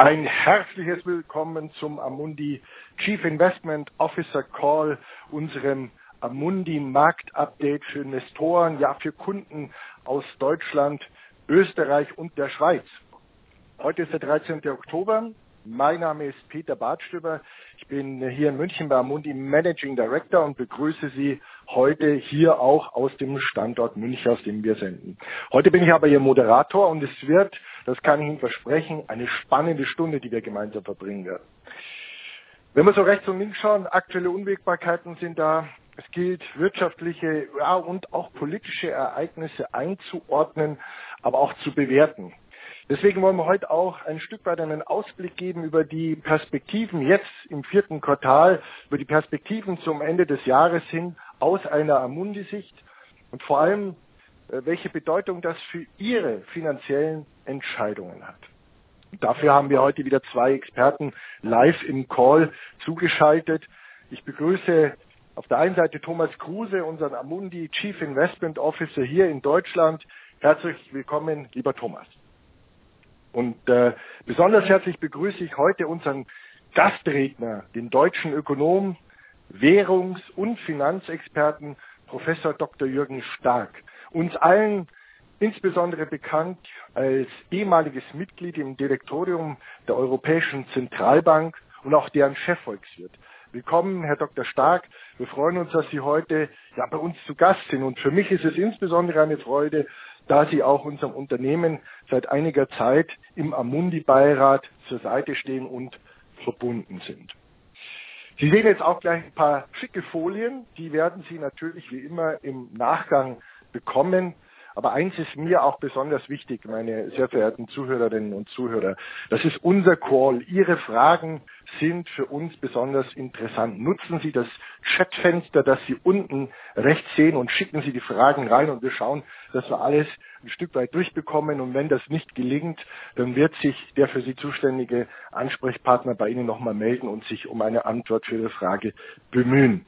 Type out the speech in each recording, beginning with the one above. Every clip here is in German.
Ein herzliches Willkommen zum Amundi Chief Investment Officer Call, unserem Amundi Marktupdate für Investoren, ja für Kunden aus Deutschland, Österreich und der Schweiz. Heute ist der 13. Oktober. Mein Name ist Peter Bartstöber. Ich bin hier in München bei Amundi Managing Director und begrüße Sie heute hier auch aus dem Standort München, aus dem wir senden. Heute bin ich aber Ihr Moderator und es wird, das kann ich Ihnen versprechen, eine spannende Stunde, die wir gemeinsam verbringen werden. Wenn wir so rechts und links schauen, aktuelle Unwägbarkeiten sind da. Es gilt, wirtschaftliche und auch politische Ereignisse einzuordnen, aber auch zu bewerten. Deswegen wollen wir heute auch ein Stück weit einen Ausblick geben über die Perspektiven jetzt im 4. Quartal, über die Perspektiven zum Ende des Jahres hin aus einer Amundi-Sicht und vor allem, welche Bedeutung das für Ihre finanziellen Entscheidungen hat. Und dafür haben wir heute wieder 2 Experten live im Call zugeschaltet. Ich begrüße auf der einen Seite Thomas Kruse, unseren Amundi Chief Investment Officer hier in Deutschland. Herzlich willkommen, lieber Thomas. Und besonders herzlich begrüße ich heute unseren Gastredner, den deutschen Ökonom, Währungs- und Finanzexperten, Professor Dr. Jürgen Stark. Uns allen insbesondere bekannt als ehemaliges Mitglied im Direktorium der Europäischen Zentralbank und auch deren Chefvolkswirt. Willkommen, Herr Dr. Stark. Wir freuen uns, dass Sie heute bei uns zu Gast sind. Und für mich ist es insbesondere eine Freude, da Sie auch unserem Unternehmen seit einiger Zeit im Amundi-Beirat zur Seite stehen und verbunden sind. Sie sehen jetzt auch gleich ein paar schicke Folien. Die werden Sie natürlich wie immer im Nachgang bekommen. Aber eins ist mir auch besonders wichtig, meine sehr verehrten Zuhörerinnen und Zuhörer. Das ist unser Call. Ihre Fragen sind für uns besonders interessant. Nutzen Sie das Chatfenster, das Sie unten rechts sehen und schicken Sie die Fragen rein und wir schauen, dass wir alles ein Stück weit durchbekommen. Und wenn das nicht gelingt, dann wird sich der für Sie zuständige Ansprechpartner bei Ihnen nochmal melden und sich um eine Antwort für Ihre Frage bemühen.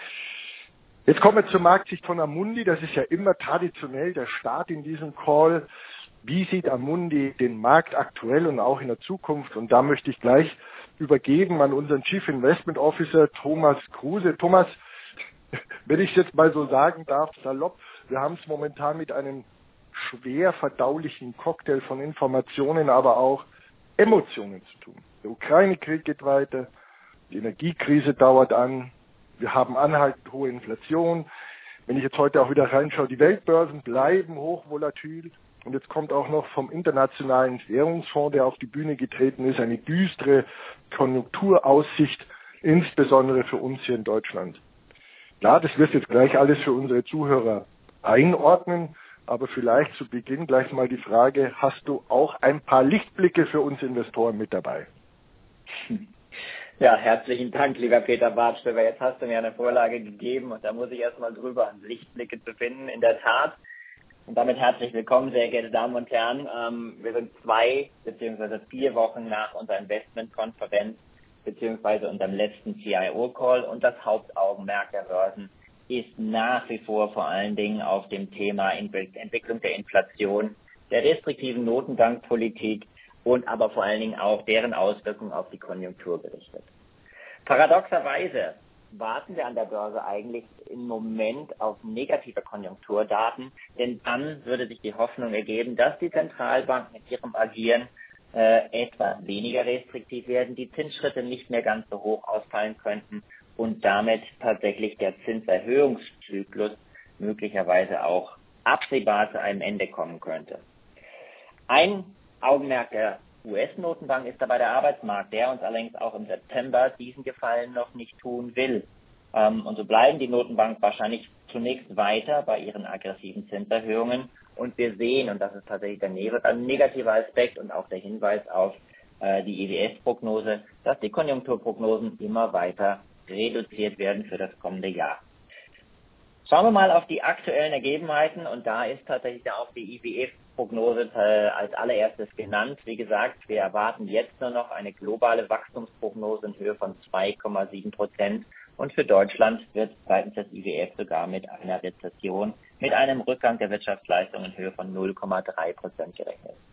Jetzt kommen wir zur Marktsicht von Amundi. Das ist ja immer traditionell der Start in diesem Call. Wie sieht Amundi den Markt aktuell und auch in der Zukunft? Und da möchte ich gleich übergeben an unseren Chief Investment Officer Thomas Kruse. Thomas, wenn ich es jetzt mal so sagen darf, salopp, wir haben es momentan mit einem schwer verdaulichen Cocktail von Informationen, aber auch Emotionen zu tun. Der Ukraine-Krieg geht weiter, die Energiekrise dauert an. Wir haben anhaltend hohe Inflation. Wenn ich jetzt heute auch wieder reinschaue, die Weltbörsen bleiben hochvolatil. Und jetzt kommt auch noch vom Internationalen Währungsfonds, der auf die Bühne getreten ist, eine düstere Konjunkturaussicht, insbesondere für uns hier in Deutschland. Klar, das wirst jetzt gleich alles für unsere Zuhörer einordnen. Aber vielleicht zu Beginn gleich mal die Frage, hast du auch ein paar Lichtblicke für uns Investoren mit dabei? Ja, herzlichen Dank, lieber Peter Bartstöber. Jetzt hast du mir eine Vorlage gegeben und da muss ich erstmal drüber, Lichtblicke zu finden, in der Tat. Und damit herzlich willkommen, sehr geehrte Damen und Herren. Wir sind 2 bzw. 4 Wochen nach unserer Investmentkonferenz bzw. unserem letzten CIO-Call und das Hauptaugenmerk der Börsen ist nach wie vor allen Dingen auf dem Thema Entwicklung der Inflation, der restriktiven Notenbankpolitik und aber vor allen Dingen auch deren Auswirkungen auf die Konjunktur gerichtet. Paradoxerweise warten wir an der Börse eigentlich im Moment auf negative Konjunkturdaten, denn dann würde sich die Hoffnung ergeben, dass die Zentralbanken mit ihrem Agieren etwa weniger restriktiv werden, die Zinsschritte nicht mehr ganz so hoch ausfallen könnten und damit tatsächlich der Zinserhöhungszyklus möglicherweise auch absehbar zu einem Ende kommen könnte. Ein Augenmerk der US-Notenbank ist dabei der Arbeitsmarkt, der uns allerdings auch im September diesen Gefallen noch nicht tun will. Und so bleiben die Notenbank wahrscheinlich zunächst weiter bei ihren aggressiven Zinserhöhungen. Und wir sehen, und das ist tatsächlich ein negativer Aspekt und auch der Hinweis auf die IWF-Prognose, dass die Konjunkturprognosen immer weiter reduziert werden für das kommende Jahr. Schauen wir mal auf die aktuellen Ergebenheiten und da ist tatsächlich auch die IWF-Prognose als allererstes genannt. Wie gesagt, wir erwarten jetzt nur noch eine globale Wachstumsprognose in Höhe von 2,7% und für Deutschland wird seitens des IWF sogar mit einer Rezession, mit einem Rückgang der Wirtschaftsleistung in Höhe von 0,3% gerechnet.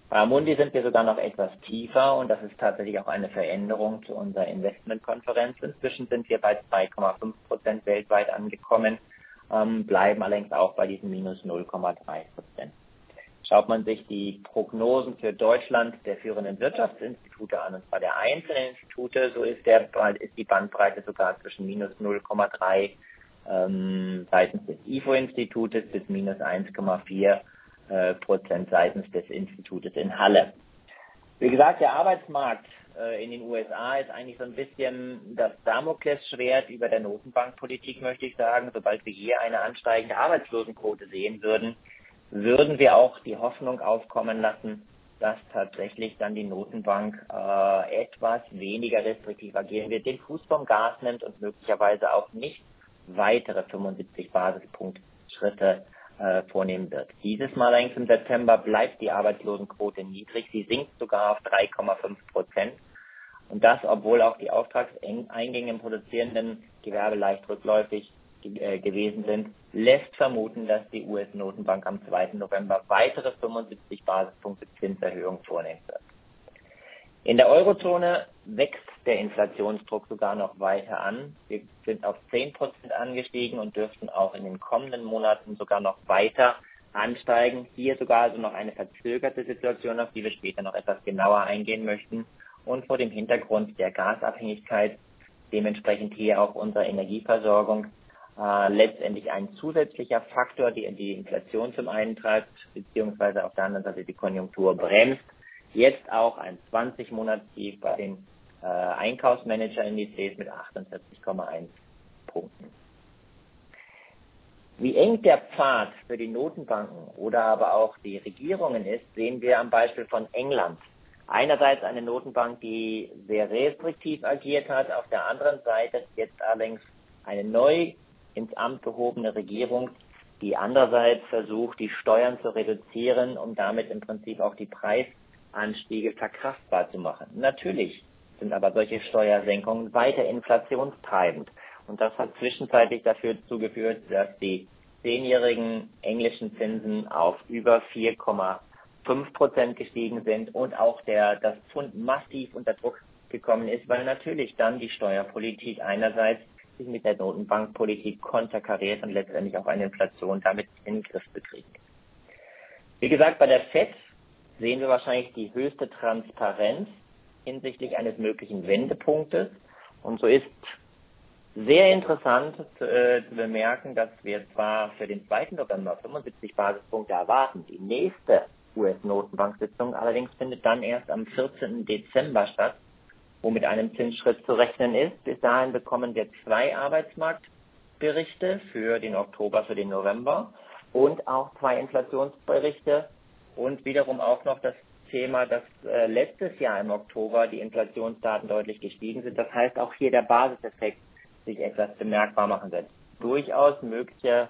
Bei Amundi sind wir sogar noch etwas tiefer und das ist tatsächlich auch eine Veränderung zu unserer Investmentkonferenz. Inzwischen sind wir bei 2,5% weltweit angekommen, bleiben allerdings auch bei diesen minus 0,3%. Schaut man sich die Prognosen für Deutschland der führenden Wirtschaftsinstitute an, und zwar der einzelnen Institute, so ist die Bandbreite sogar zwischen minus 0,3 seitens des IFO-Institutes bis minus 1,4% seitens des Institutes in Halle. Wie gesagt, der Arbeitsmarkt in den USA ist eigentlich so ein bisschen das Damoklesschwert über der Notenbankpolitik, möchte ich sagen. Sobald wir hier eine ansteigende Arbeitslosenquote sehen würden, würden wir auch die Hoffnung aufkommen lassen, dass tatsächlich dann die Notenbank etwas weniger restriktiv agieren wird, den Fuß vom Gas nimmt und möglicherweise auch nicht weitere 75 Basispunktschritte vornehmen wird. Dieses Mal allerdings im September bleibt die Arbeitslosenquote niedrig. Sie sinkt sogar auf 3,5%. Und das, obwohl auch die Auftragseingänge im produzierenden Gewerbe leicht rückläufig gewesen sind, lässt vermuten, dass die US-Notenbank am 2. November weitere 75 Basispunkte Zinserhöhung vornehmen wird. In der Eurozone wächst der Inflationsdruck sogar noch weiter an. Wir sind auf 10% angestiegen und dürften auch in den kommenden Monaten sogar noch weiter ansteigen. Hier sogar also noch eine verzögerte Situation, auf die wir später noch etwas genauer eingehen möchten. Und vor dem Hintergrund der Gasabhängigkeit dementsprechend hier auch unsere Energieversorgung letztendlich ein zusätzlicher Faktor, der die Inflation zum einen treibt, beziehungsweise auf der anderen Seite die Konjunktur bremst. Jetzt auch ein 20-Monats-Tief bei den Einkaufsmanager-Indizes mit 48,1 Punkten. Wie eng der Pfad für die Notenbanken oder aber auch die Regierungen ist, sehen wir am Beispiel von England. Einerseits eine Notenbank, die sehr restriktiv agiert hat, auf der anderen Seite jetzt allerdings eine neu ins Amt gehobene Regierung, die andererseits versucht, die Steuern zu reduzieren, um damit im Prinzip auch die Preisanstiege verkraftbar zu machen. Natürlich sind aber solche Steuersenkungen weiter inflationstreibend. Und das hat zwischenzeitlich dazu geführt, dass die 10-jährigen englischen Zinsen auf über 4,5% gestiegen sind und auch das Pfund massiv unter Druck gekommen ist, weil natürlich dann die Steuerpolitik einerseits sich mit der Notenbankpolitik konterkariert und letztendlich auch eine Inflation damit in den Griff bekriegt. Wie gesagt, bei der FED sehen wir wahrscheinlich die höchste Transparenz hinsichtlich eines möglichen Wendepunktes. Und so ist sehr interessant zu bemerken, dass wir zwar für den 2. November 75 Basispunkte erwarten. Die nächste US-Notenbank-Sitzung allerdings findet dann erst am 14. Dezember statt, wo mit einem Zinsschritt zu rechnen ist. Bis dahin bekommen wir 2 Arbeitsmarktberichte für den Oktober, für den November und auch 2 Inflationsberichte und wiederum auch noch das Thema, dass letztes Jahr im Oktober die Inflationsdaten deutlich gestiegen sind. Das heißt, auch hier der Basiseffekt sich etwas bemerkbar machen wird. Durchaus mögliche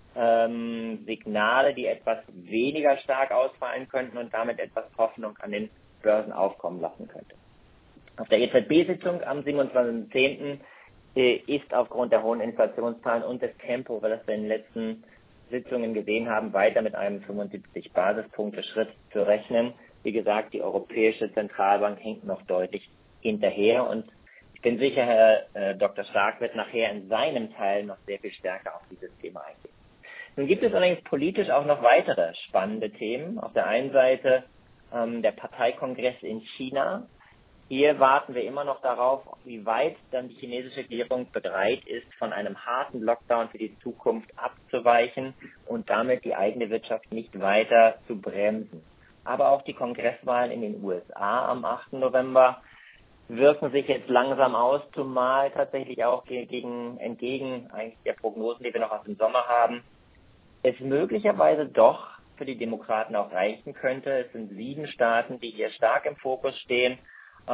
Signale, die etwas weniger stark ausfallen könnten und damit etwas Hoffnung an den Börsen aufkommen lassen könnte. Auf der EZB-Sitzung am 27.10. Ist aufgrund der hohen Inflationszahlen und des Tempos, das wir in den letzten Sitzungen gesehen haben, weiter mit einem 75 Basispunkte Schritt zu rechnen. Wie gesagt, die Europäische Zentralbank hinkt noch deutlich hinterher und ich bin sicher, Herr Dr. Stark wird nachher in seinem Teil noch sehr viel stärker auf dieses Thema eingehen. Nun gibt es allerdings politisch auch noch weitere spannende Themen. Auf der einen Seite der Parteikongress in China. Hier warten wir immer noch darauf, wie weit dann die chinesische Regierung bereit ist, von einem harten Lockdown für die Zukunft abzuweichen und damit die eigene Wirtschaft nicht weiter zu bremsen. Aber auch die Kongresswahlen in den USA am 8. November wirken sich jetzt langsam aus, zumal tatsächlich auch entgegen eigentlich der Prognosen, die wir noch aus dem Sommer haben, es möglicherweise doch für die Demokraten auch reichen könnte. Es sind 7 Staaten, die hier stark im Fokus stehen. So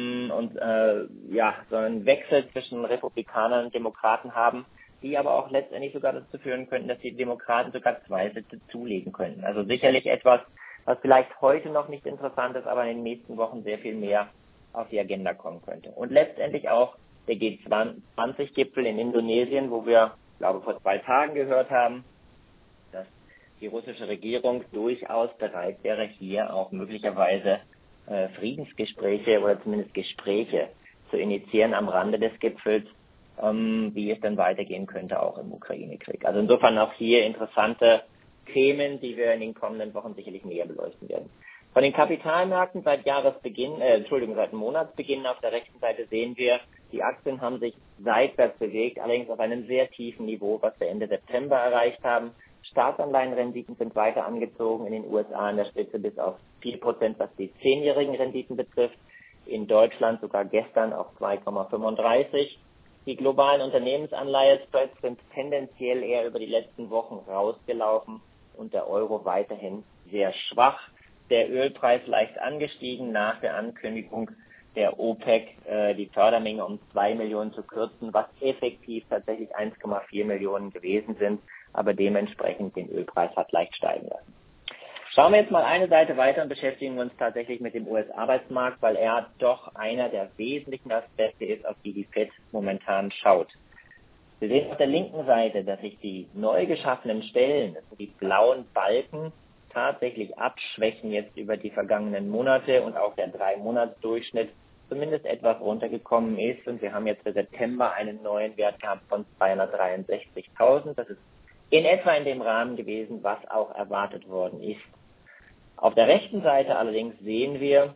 einen Wechsel zwischen Republikanern und Demokraten haben, die aber auch letztendlich sogar dazu führen könnten, dass die Demokraten sogar 2 Sitze zulegen könnten. Also sicherlich etwas, was vielleicht heute noch nicht interessant ist, aber in den nächsten Wochen sehr viel mehr auf die Agenda kommen könnte. Und letztendlich auch der G20-Gipfel in Indonesien, wo wir, glaube vor 2 Tagen gehört haben, dass die russische Regierung durchaus bereit wäre, hier auch möglicherweise Friedensgespräche oder zumindest Gespräche zu initiieren am Rande des Gipfels, wie es dann weitergehen könnte auch im Ukraine-Krieg. Also insofern auch hier interessante Themen, die wir in den kommenden Wochen sicherlich näher beleuchten werden. Von den Kapitalmärkten seit Monatsbeginn auf der rechten Seite sehen wir, die Aktien haben sich seitwärts bewegt, allerdings auf einem sehr tiefen Niveau, was wir Ende September erreicht haben. Staatsanleihenrenditen sind weiter angezogen, in den USA in der Spitze bis auf 4%, was die 10-jährigen Renditen betrifft. In Deutschland sogar gestern auf 2,35. Die globalen Unternehmensanleihespreads sind tendenziell eher über die letzten Wochen rausgelaufen und der Euro weiterhin sehr schwach. Der Ölpreis leicht angestiegen nach der Ankündigung der OPEC, die Fördermenge um 2 Millionen zu kürzen, was effektiv tatsächlich 1,4 Millionen gewesen sind, aber dementsprechend den Ölpreis hat leicht steigen lassen. Schauen wir jetzt mal eine Seite weiter und beschäftigen uns tatsächlich mit dem US-Arbeitsmarkt, weil er doch einer der wesentlichen Aspekte ist, auf die die FED momentan schaut. Wir sehen auf der linken Seite, dass sich die neu geschaffenen Stellen, also die blauen Balken, tatsächlich abschwächen jetzt über die vergangenen Monate und auch der 3-Monats-Durchschnitt zumindest etwas runtergekommen ist. Und wir haben jetzt für September einen neuen Wert gehabt von 263.000. Das ist in etwa in dem Rahmen gewesen, was auch erwartet worden ist. Auf der rechten Seite allerdings sehen wir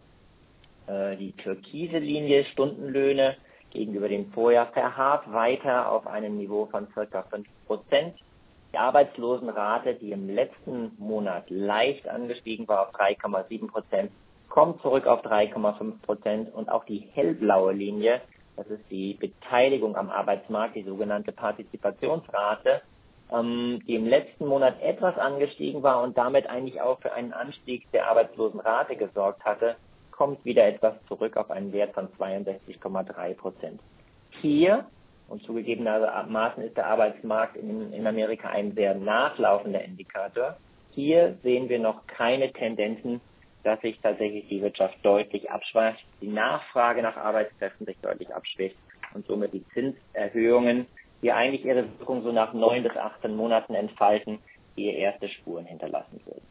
die türkise Linie, Stundenlöhne gegenüber dem Vorjahr verharrt weiter auf einem Niveau von ca. 5%. Die Arbeitslosenrate, die im letzten Monat leicht angestiegen war auf 3,7%, kommt zurück auf 3,5% und auch die hellblaue Linie, das ist die Beteiligung am Arbeitsmarkt, die sogenannte Partizipationsrate, die im letzten Monat etwas angestiegen war und damit eigentlich auch für einen Anstieg der Arbeitslosenrate gesorgt hatte, kommt wieder etwas zurück auf einen Wert von 62,3%. Hier, und zugegebenermaßen ist der Arbeitsmarkt in Amerika ein sehr nachlaufender Indikator, hier sehen wir noch keine Tendenzen, dass sich tatsächlich die Wirtschaft deutlich abschwächt, die Nachfrage nach Arbeitskräften sich deutlich abschwächt und somit die Zinserhöhungen, die eigentlich ihre Wirkung so nach 9 bis 18 Monaten entfalten, die erste Spuren hinterlassen würden.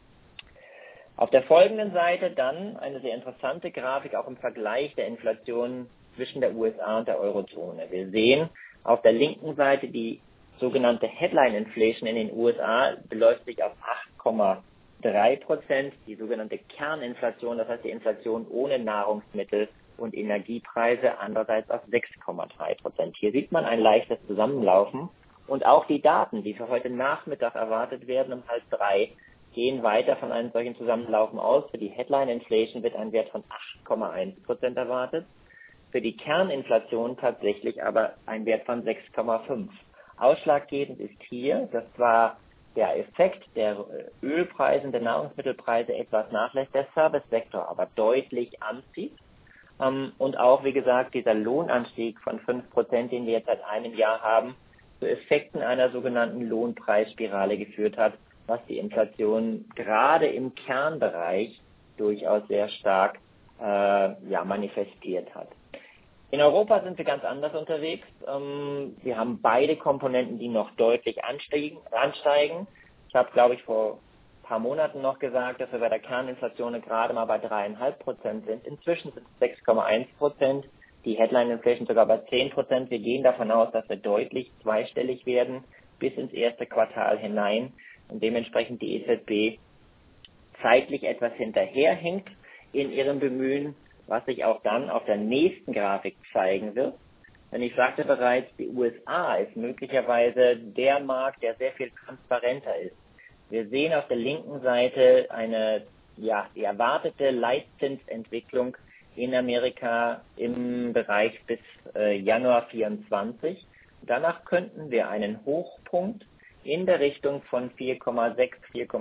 Auf der folgenden Seite dann eine sehr interessante Grafik auch im Vergleich der Inflation zwischen der USA und der Eurozone. Wir sehen auf der linken Seite die sogenannte Headline Inflation in den USA beläuft sich auf 8,3%, die sogenannte Kerninflation, das heißt die Inflation ohne Nahrungsmittel und Energiepreise, andererseits auf 6,3%. Hier sieht man ein leichtes Zusammenlaufen und auch die Daten, die für heute Nachmittag erwartet werden um 2:30, gehen weiter von einem solchen Zusammenlaufen aus. Für die Headline Inflation wird ein Wert von 8,1% erwartet. Für die Kerninflation tatsächlich aber ein Wert von 6,5. Ausschlaggebend ist hier, dass zwar der Effekt der Ölpreise und der Nahrungsmittelpreise etwas nachlässt, der Servicesektor aber deutlich anzieht. Und auch, wie gesagt, dieser Lohnanstieg von 5%, den wir jetzt seit einem Jahr haben, zu Effekten einer sogenannten Lohnpreisspirale geführt hat, was die Inflation gerade im Kernbereich durchaus sehr stark manifestiert hat. In Europa sind wir ganz anders unterwegs. Wir haben beide Komponenten, die noch deutlich ansteigen. Ich habe, glaube ich, vor ein paar Monaten noch gesagt, dass wir bei der Kerninflation gerade mal bei 3,5% sind. Inzwischen sind es 6,1%. Die Headline Inflation sogar bei 10%. Wir gehen davon aus, dass wir deutlich zweistellig werden bis ins erste Quartal hinein und dementsprechend die EZB zeitlich etwas hinterherhinkt in ihrem Bemühen, was sich auch dann auf der nächsten Grafik zeigen wird. Denn ich sagte bereits, die USA ist möglicherweise der Markt, der sehr viel transparenter ist. Wir sehen auf der linken Seite die erwartete Leitzinsentwicklung in Amerika im Bereich bis Januar 24. Danach könnten wir einen Hochpunkt in der Richtung von 4,6,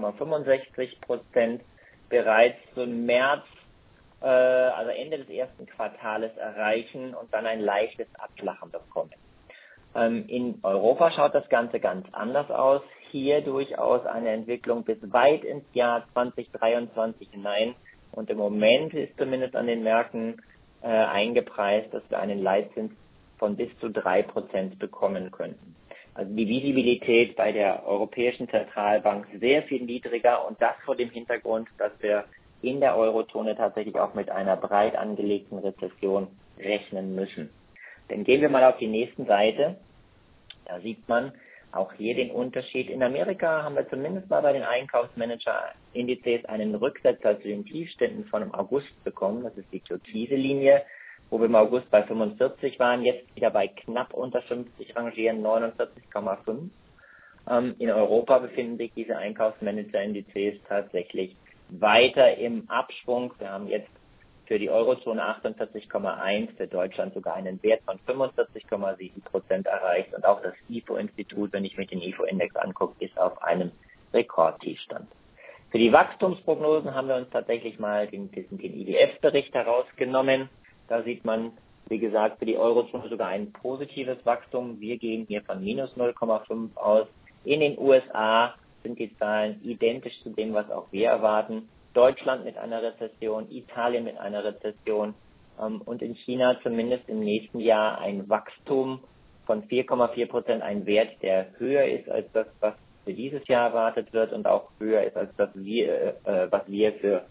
4,65% bereits so im März, also Ende des ersten Quartales erreichen und dann ein leichtes Abflachen bekommen. In Europa schaut das Ganze ganz anders aus. Hier durchaus eine Entwicklung bis weit ins Jahr 2023 hinein. Und im Moment ist zumindest an den Märkten eingepreist, dass wir einen Leitzins von bis zu 3% bekommen könnten. Also die Visibilität bei der Europäischen Zentralbank sehr viel niedriger und das vor dem Hintergrund, dass wir in der Eurozone tatsächlich auch mit einer breit angelegten Rezession rechnen müssen. Denn gehen wir mal auf die nächste Seite. Da sieht man auch hier den Unterschied. In Amerika haben wir zumindest mal bei den Einkaufsmanager-Indizes einen Rücksetzer zu den Tiefständen von im August bekommen. Das ist die türkise Linie, wo wir im August bei 45 waren, jetzt wieder bei knapp unter 50 rangieren, 49,5. In Europa befinden sich diese Einkaufsmanager-Indizes tatsächlich weiter im Abschwung. Wir haben jetzt für die Eurozone 48,1, für Deutschland sogar einen Wert von 45,7% erreicht. Und auch das IFO-Institut, wenn ich mir den IFO-Index angucke, ist auf einem Rekordtiefstand. Für die Wachstumsprognosen haben wir uns tatsächlich mal den IWF-Bericht herausgenommen. Da sieht man, wie gesagt, für die Eurozone sogar ein positives Wachstum. Wir gehen hier von minus 0,5 aus. In den USA sind die Zahlen identisch zu dem, was auch wir erwarten. Deutschland mit einer Rezession, Italien mit einer Rezession und in China zumindest im nächsten Jahr ein Wachstum von 4,4%, ein Wert, der höher ist als das, was für dieses Jahr erwartet wird und auch höher ist als das, was wir für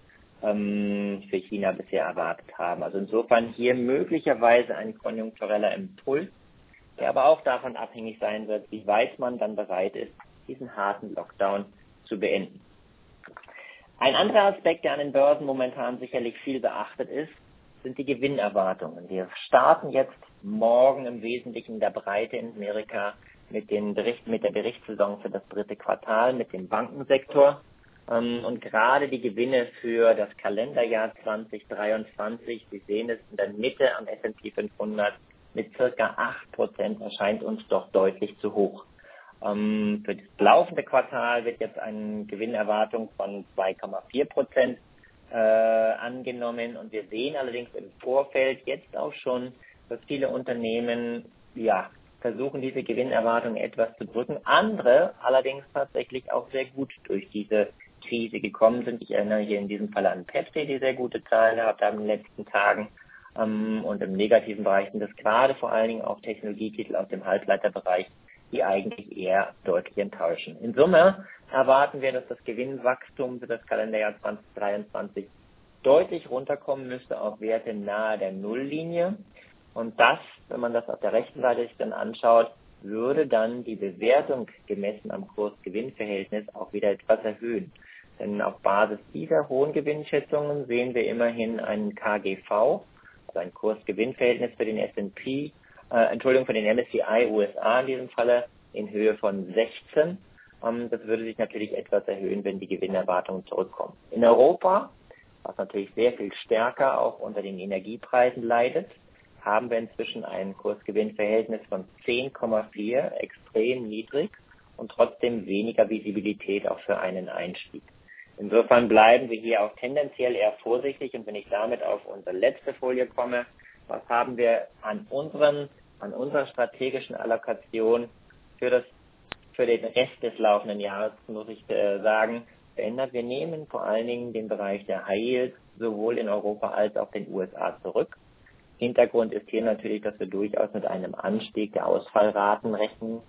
China bisher erwartet haben. Also insofern hier möglicherweise ein konjunktureller Impuls, der aber auch davon abhängig sein wird, wie weit man dann bereit ist, diesen harten Lockdown zu beenden. Ein anderer Aspekt, der an den Börsen momentan sicherlich viel beachtet ist, sind die Gewinnerwartungen. Wir starten jetzt morgen im Wesentlichen in der Breite in Amerika mit der Berichtssaison für das dritte Quartal, mit dem Bankensektor. Und gerade die Gewinne für das Kalenderjahr 2023, Sie sehen es in der Mitte am S&P 500 mit circa 8%, erscheint uns doch deutlich zu hoch. Für das laufende Quartal wird jetzt eine Gewinnerwartung von 2,4% angenommen und wir sehen allerdings im Vorfeld jetzt auch schon, dass viele Unternehmen versuchen, diese Gewinnerwartung etwas zu drücken. Andere allerdings tatsächlich auch sehr gut durch diese Krise gekommen sind. Ich erinnere hier in diesem Fall an Pepsi, die sehr gute Zahlen gehabt haben in den letzten Tagen. Und im negativen Bereich sind das gerade vor allen Dingen auch Technologietitel aus dem Halbleiterbereich, die eigentlich eher deutlich enttäuschen. In Summe erwarten wir, dass das Gewinnwachstum für das Kalenderjahr 2023 deutlich runterkommen müsste auf Werte nahe der Nulllinie. Und das, wenn man das auf der rechten Seite sich dann anschaut, würde dann die Bewertung gemessen am Kurs-Gewinn-Verhältnis auch wieder etwas erhöhen. Denn auf Basis dieser hohen Gewinnschätzungen sehen wir immerhin einen KGV, also ein Kurs-Gewinn-Verhältnis für den S&P, für den MSCI USA in diesem Falle in Höhe von 16. Das würde sich natürlich etwas erhöhen, wenn die Gewinnerwartungen zurückkommen. In Europa, was natürlich sehr viel stärker auch unter den Energiepreisen leidet, haben wir inzwischen ein Kursgewinnverhältnis von 10,4, extrem niedrig und trotzdem weniger Visibilität auch für einen Einstieg. Insofern bleiben wir hier auch tendenziell eher vorsichtig und wenn ich damit auf unsere letzte Folie komme, was haben wir an unserer strategischen Allokation für den Rest des laufenden Jahres, muss ich sagen, verändert. Wir nehmen vor allen Dingen den Bereich der High Yield sowohl in Europa als auch den USA zurück. Hintergrund ist hier natürlich, dass wir durchaus mit einem Anstieg der Ausfallraten rechnen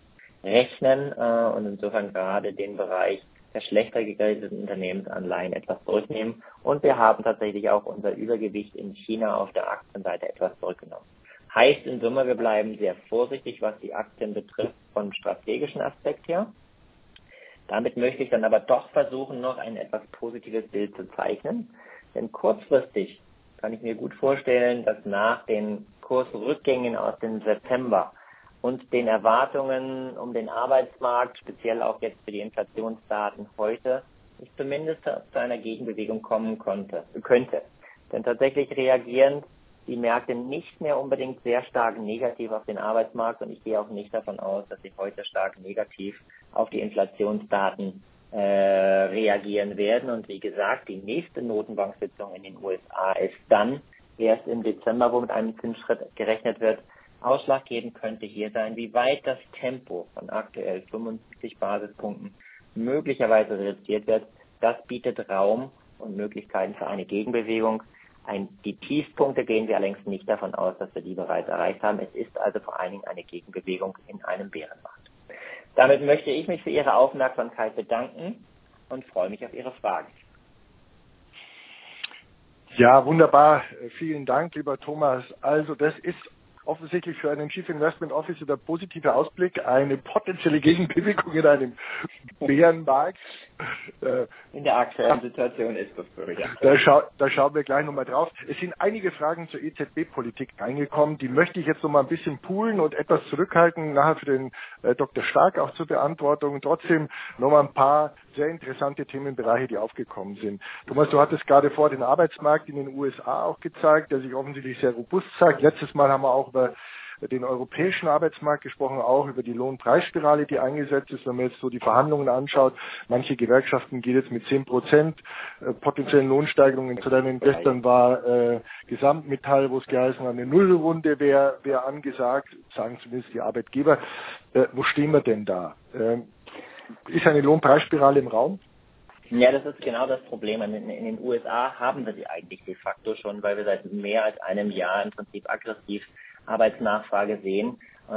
und insofern gerade den Bereich der schlechter gegradeten Unternehmensanleihen etwas zurücknehmen. Und wir haben tatsächlich auch unser Übergewicht in China auf der Aktienseite etwas zurückgenommen. Heißt in Summe, wir bleiben sehr vorsichtig, was die Aktien betrifft, vom strategischen Aspekt her. Damit möchte ich dann aber doch versuchen, noch ein etwas positives Bild zu zeichnen. Denn kurzfristig kann ich mir gut vorstellen, dass nach den Kursrückgängen aus dem September und den Erwartungen um den Arbeitsmarkt, speziell auch jetzt für die Inflationsdaten heute, ich zumindest zu einer Gegenbewegung kommen könnte. Denn tatsächlich reagieren die Märkte nicht mehr unbedingt sehr stark negativ auf den Arbeitsmarkt und ich gehe auch nicht davon aus, dass sie heute stark negativ auf die Inflationsdaten reagieren werden. Und wie gesagt, die nächste Notenbanksitzung in den USA ist dann erst im Dezember, wo mit einem Zinsschritt gerechnet wird. Ausschlaggebend könnte hier sein, wie weit das Tempo von aktuell 75 Basispunkten möglicherweise reduziert wird. Das bietet Raum und Möglichkeiten für eine Gegenbewegung. Die Tiefpunkte gehen wir allerdings nicht davon aus, dass wir die bereits erreicht haben. Es ist also vor allen Dingen eine Gegenbewegung in einem Bärenmarkt. Damit möchte ich mich für Ihre Aufmerksamkeit bedanken und freue mich auf Ihre Fragen. Ja, wunderbar. Vielen Dank, lieber Thomas. Also das ist offensichtlich für einen Chief Investment Officer der positive Ausblick, eine potenzielle Gegenbewegung in einem Bärenmarkt. In der aktuellen Situation ist das so, ja. Da schauen wir gleich nochmal drauf. Es sind einige Fragen zur EZB-Politik reingekommen. Die möchte ich jetzt nochmal ein bisschen poolen und etwas zurückhalten, nachher für den Dr. Stark auch zur Beantwortung. Trotzdem nochmal ein paar sehr interessante Themenbereiche, die aufgekommen sind. Thomas, du hattest gerade vor den Arbeitsmarkt in den USA auch gezeigt, der sich offensichtlich sehr robust zeigt. Letztes Mal haben wir auch über den europäischen Arbeitsmarkt gesprochen, auch über die Lohnpreisspirale, die eingesetzt ist. Wenn man jetzt so die Verhandlungen anschaut, manche Gewerkschaften gehen jetzt mit 10% potenziellen Lohnsteigerungen zu nennen. Gestern war Gesamtmetall, wo es geheißen hat, eine Nullrunde wäre angesagt, sagen zumindest die Arbeitgeber. Wo stehen wir denn da? Ist eine Lohnpreisspirale im Raum? Ja, das ist genau das Problem. In den USA haben wir sie eigentlich de facto schon, weil wir seit mehr als einem Jahr im Prinzip aggressiv Arbeitsnachfrage sehen,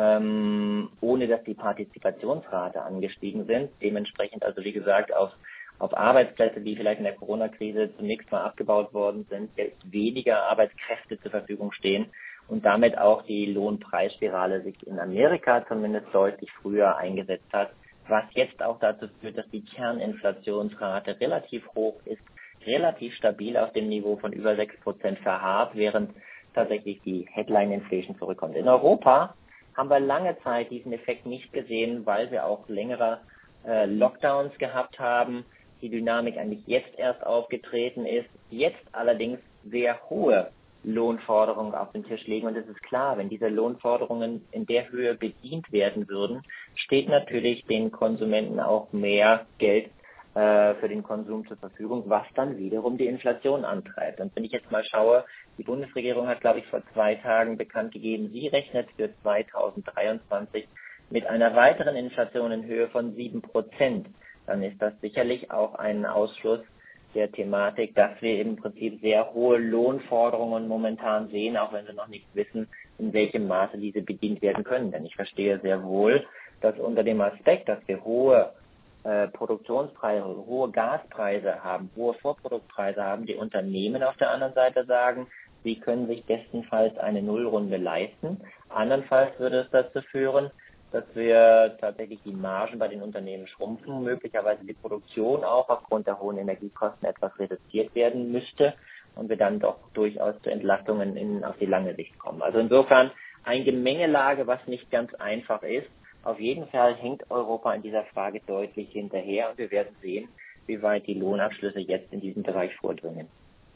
ohne dass die Partizipationsrate angestiegen sind. Dementsprechend also, wie gesagt, auf Arbeitsplätze, die vielleicht in der Corona-Krise zunächst mal abgebaut worden sind, jetzt weniger Arbeitskräfte zur Verfügung stehen und damit auch die Lohnpreisspirale sich in Amerika zumindest deutlich früher eingesetzt hat, was jetzt auch dazu führt, dass die Kerninflationsrate relativ hoch ist, relativ stabil auf dem Niveau von über 6% verharrt, während tatsächlich die Headline Inflation zurückkommt. In Europa haben wir lange Zeit diesen Effekt nicht gesehen, weil wir auch längere Lockdowns gehabt haben, die Dynamik eigentlich jetzt erst aufgetreten ist, jetzt allerdings sehr hohe Lohnforderungen auf den Tisch legen. Und es ist klar, wenn diese Lohnforderungen in der Höhe bedient werden würden, steht natürlich den Konsumenten auch mehr Geld für den Konsum zur Verfügung, was dann wiederum die Inflation antreibt. Und wenn ich jetzt mal schaue, die Bundesregierung hat, glaube ich, vor 2 Tagen bekannt gegeben, sie rechnet für 2023 mit einer weiteren Inflation in Höhe von 7%. Dann ist das sicherlich auch ein Ausschluss der Thematik, dass wir im Prinzip sehr hohe Lohnforderungen momentan sehen, auch wenn wir noch nicht wissen, in welchem Maße diese bedient werden können. Denn ich verstehe sehr wohl, dass unter dem Aspekt, dass wir hohe Produktionspreise, hohe Gaspreise haben, hohe Vorproduktpreise haben, die Unternehmen auf der anderen Seite sagen, sie können sich bestenfalls eine Nullrunde leisten. Andernfalls würde es dazu führen, dass wir tatsächlich die Margen bei den Unternehmen schrumpfen, möglicherweise die Produktion auch aufgrund der hohen Energiekosten etwas reduziert werden müsste und wir dann doch durchaus zu Entlastungen auf die lange Sicht kommen. Also insofern eine Gemengelage, was nicht ganz einfach ist. Auf jeden Fall hängt Europa in dieser Frage deutlich hinterher und wir werden sehen, wie weit die Lohnabschlüsse jetzt in diesem Bereich vordringen.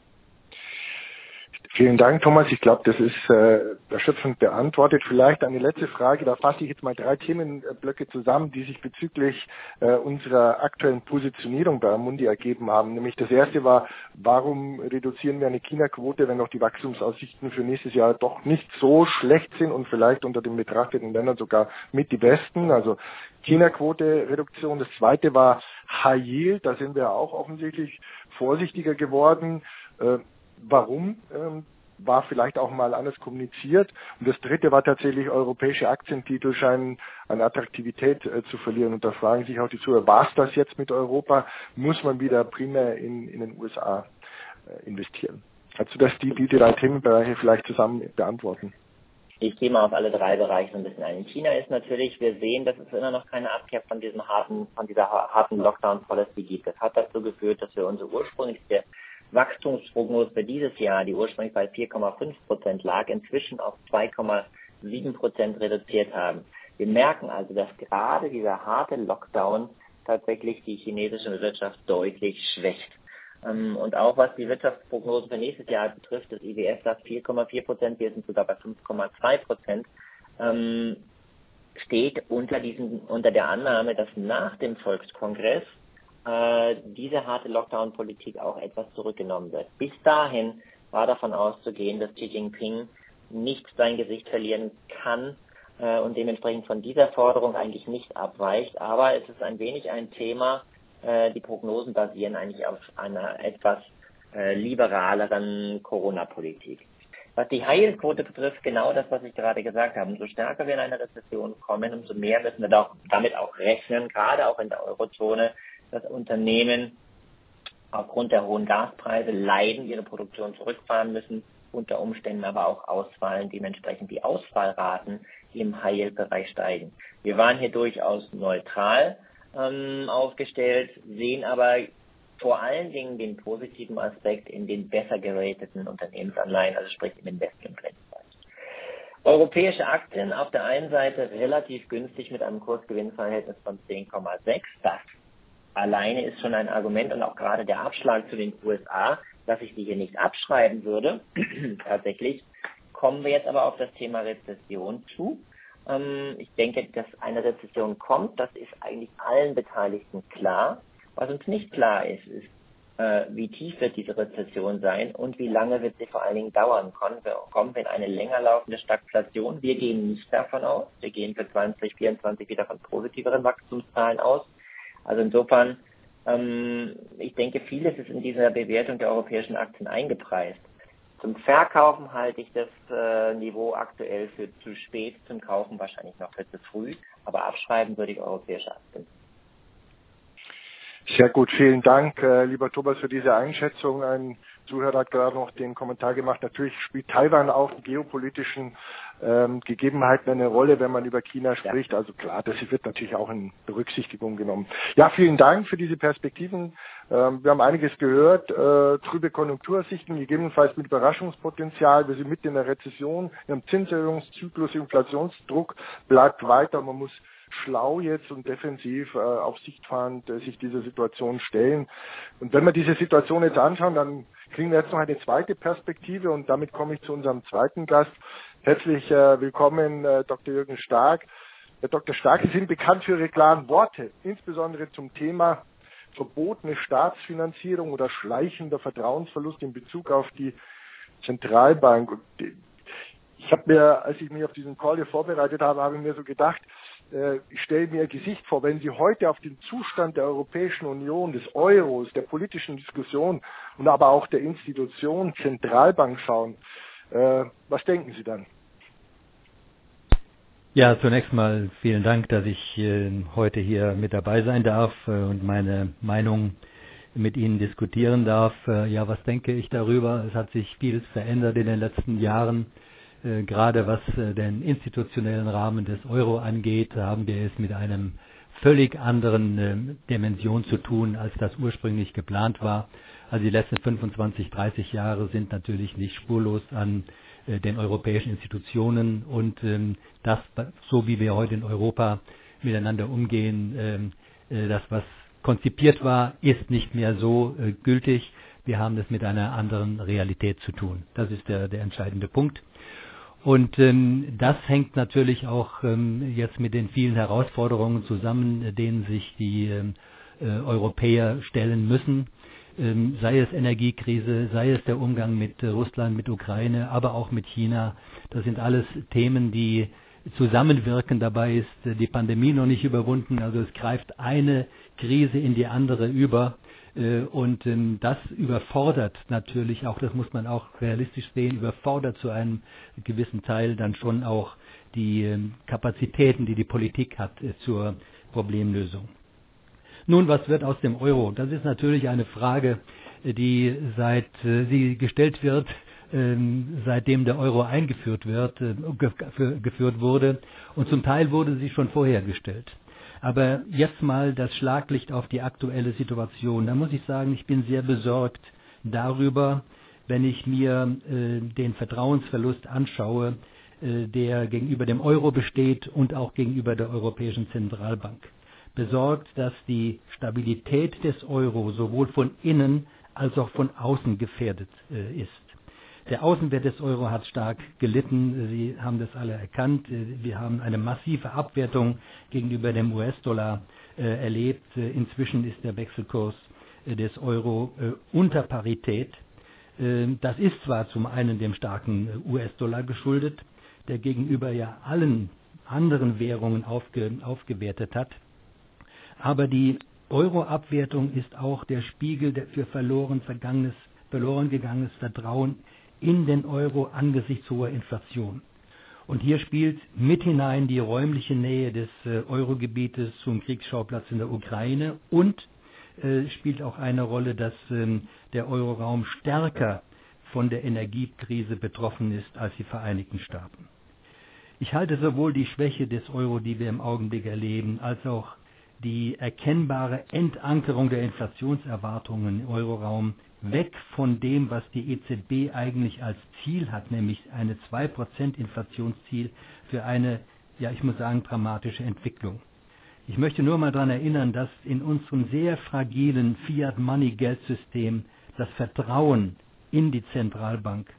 Vielen Dank, Thomas. Ich glaube, das ist erschöpfend beantwortet. Vielleicht eine letzte Frage. Da fasse ich jetzt mal 3 Themenblöcke zusammen, die sich bezüglich unserer aktuellen Positionierung bei Amundi ergeben haben. Nämlich das erste war, warum reduzieren wir eine China-Quote, wenn auch die Wachstumsaussichten für nächstes Jahr doch nicht so schlecht sind und vielleicht unter den betrachteten Ländern sogar mit die besten. Also China-Quote-Reduktion. Das zweite war High Yield. Da sind wir auch offensichtlich vorsichtiger geworden. Warum? War vielleicht auch mal anders kommuniziert. Und das dritte war tatsächlich, europäische Aktientitel scheinen an Attraktivität zu verlieren. Und da fragen sich auch die Zuhörer, war es das jetzt mit Europa? Muss man wieder primär in den USA investieren? Kannst du die 3 Themenbereiche vielleicht zusammen beantworten? Ich gehe mal auf alle 3 Bereiche so ein bisschen ein. In China ist natürlich, wir sehen, dass es immer noch keine Abkehr von dieser harten Lockdown-Policy gibt. Das hat dazu geführt, dass wir unsere ursprüngliche Wachstumsprognose für dieses Jahr, die ursprünglich bei 4,5% lag, inzwischen auf 2,7% reduziert haben. Wir merken also, dass gerade dieser harte Lockdown tatsächlich die chinesische Wirtschaft deutlich schwächt. Und auch was die Wirtschaftsprognose für nächstes Jahr betrifft, das IWF sagt 4,4%, wir sind sogar bei 5,2%, steht unter der Annahme, dass nach dem Volkskongress diese harte Lockdown-Politik auch etwas zurückgenommen wird. Bis dahin war davon auszugehen, dass Xi Jinping nicht sein Gesicht verlieren kann und dementsprechend von dieser Forderung eigentlich nicht abweicht. Aber es ist ein wenig ein Thema, die Prognosen basieren eigentlich auf einer etwas liberaleren Corona-Politik. Was die High-Yield-Quote betrifft, genau das, was ich gerade gesagt habe. Umso stärker wir in eine Rezession kommen, umso mehr müssen wir damit auch rechnen, gerade auch in der Eurozone, dass Unternehmen aufgrund der hohen Gaspreise leiden, ihre Produktion zurückfahren müssen, unter Umständen aber auch ausfallen, dementsprechend die Ausfallraten im High-Yield-Bereich steigen. Wir waren hier durchaus neutral aufgestellt, sehen aber vor allen Dingen den positiven Aspekt in den besser gerateten Unternehmensanleihen, also sprich im Investmentgrade-Bereich. Europäische Aktien auf der einen Seite relativ günstig mit einem Kursgewinnverhältnis von 10,6. Das alleine ist schon ein Argument und auch gerade der Abschlag zu den USA, dass ich die hier nicht abschreiben würde. Tatsächlich kommen wir jetzt aber auf das Thema Rezession zu. Ich denke, dass eine Rezession kommt, das ist eigentlich allen Beteiligten klar. Was uns nicht klar ist, wie tief wird diese Rezession sein und wie lange wird sie vor allen Dingen dauern. Kommen wir in eine länger laufende Stagflation? Wir gehen nicht davon aus. Wir gehen für 2024 wieder von positiveren Wachstumszahlen aus. Also insofern, ich denke, vieles ist in dieser Bewertung der europäischen Aktien eingepreist. Zum Verkaufen halte ich das Niveau aktuell für zu spät, zum Kaufen wahrscheinlich noch für zu früh, aber abschreiben würde ich europäische Aktien. Sehr gut, vielen Dank, lieber Thomas, für diese Einschätzung. Ein Zuhörer hat gerade noch den Kommentar gemacht. Natürlich spielt Taiwan auch die geopolitischen Gegebenheiten eine Rolle, wenn man über China spricht. Also klar, das wird natürlich auch in Berücksichtigung genommen. Ja, vielen Dank für diese Perspektiven. Wir haben einiges gehört, trübe Konjunktursichten, gegebenenfalls mit Überraschungspotenzial. Wir sind mitten in der Rezession, wir haben Zinserhöhungszyklus, Inflationsdruck bleibt weiter. Man muss schlau jetzt und defensiv auf Sichtfahrend sich dieser Situation stellen. Und wenn wir diese Situation jetzt anschauen, dann kriegen wir jetzt noch eine zweite Perspektive und damit komme ich zu unserem zweiten Gast. Herzlich willkommen, Dr. Jürgen Stark. Herr Dr. Stark, Sie sind bekannt für Ihre klaren Worte, insbesondere zum Thema verbotene Staatsfinanzierung oder schleichender Vertrauensverlust in Bezug auf die Zentralbank. Und ich habe mir, als ich mich auf diesen Call hier vorbereitet habe, habe ich mir so gedacht, ich stelle mir Ihr Gesicht vor, wenn Sie heute auf den Zustand der Europäischen Union, des Euros, der politischen Diskussion und aber auch der Institution Zentralbank schauen, was denken Sie dann? Ja, zunächst mal vielen Dank, dass ich heute hier mit dabei sein darf und meine Meinung mit Ihnen diskutieren darf. Ja, was denke ich darüber? Es hat sich vieles verändert in den letzten Jahren. Gerade was den institutionellen Rahmen des Euro angeht, haben wir es mit einem völlig anderen Dimension zu tun, als das ursprünglich geplant war. Also die letzten 25, 30 Jahre sind natürlich nicht spurlos an den europäischen Institutionen und das, so wie wir heute in Europa miteinander umgehen, das, was konzipiert war, ist nicht mehr so gültig. Wir haben es mit einer anderen Realität zu tun. Das ist der entscheidende Punkt. Und das hängt natürlich auch jetzt mit den vielen Herausforderungen zusammen, denen sich die Europäer stellen müssen. Sei es Energiekrise, sei es der Umgang mit Russland, mit Ukraine, aber auch mit China. Das sind alles Themen, die zusammenwirken. Dabei ist die Pandemie noch nicht überwunden. Also es greift eine Krise in die andere über. Und das überfordert natürlich auch, das muss man auch realistisch sehen, überfordert zu einem gewissen Teil dann schon auch die Kapazitäten, die die Politik hat zur Problemlösung. Nun, was wird aus dem Euro? Das ist natürlich eine Frage, die sie gestellt wird, seitdem der Euro eingeführt geführt wurde. Und zum Teil wurde sie schon vorher gestellt. Aber jetzt mal das Schlaglicht auf die aktuelle Situation. Da muss ich sagen, ich bin sehr besorgt darüber, wenn ich mir den Vertrauensverlust anschaue, der gegenüber dem Euro besteht und auch gegenüber der Europäischen Zentralbank. Besorgt, dass die Stabilität des Euro sowohl von innen als auch von außen gefährdet ist. Der Außenwert des Euro hat stark gelitten. Sie haben das alle erkannt. Wir haben eine massive Abwertung gegenüber dem US-Dollar erlebt. Inzwischen ist der Wechselkurs des Euro unter Parität. Das ist zwar zum einen dem starken US-Dollar geschuldet, der gegenüber ja allen anderen Währungen aufgewertet hat. Aber die Euro-Abwertung ist auch der Spiegel für verloren gegangenes Vertrauen in den Euro angesichts hoher Inflation. Und hier spielt mit hinein die räumliche Nähe des Eurogebietes zum Kriegsschauplatz in der Ukraine und spielt auch eine Rolle, dass der Euroraum stärker von der Energiekrise betroffen ist als die Vereinigten Staaten. Ich halte sowohl die Schwäche des Euro, die wir im Augenblick erleben, als auch die erkennbare Entankerung der Inflationserwartungen im Euroraum weg von dem, was die EZB eigentlich als Ziel hat, nämlich eine 2% Inflationsziel für eine, ja ich muss sagen, dramatische Entwicklung. Ich möchte nur mal daran erinnern, dass in unserem sehr fragilen Fiat-Money-Geldsystem das Vertrauen in die Zentralbank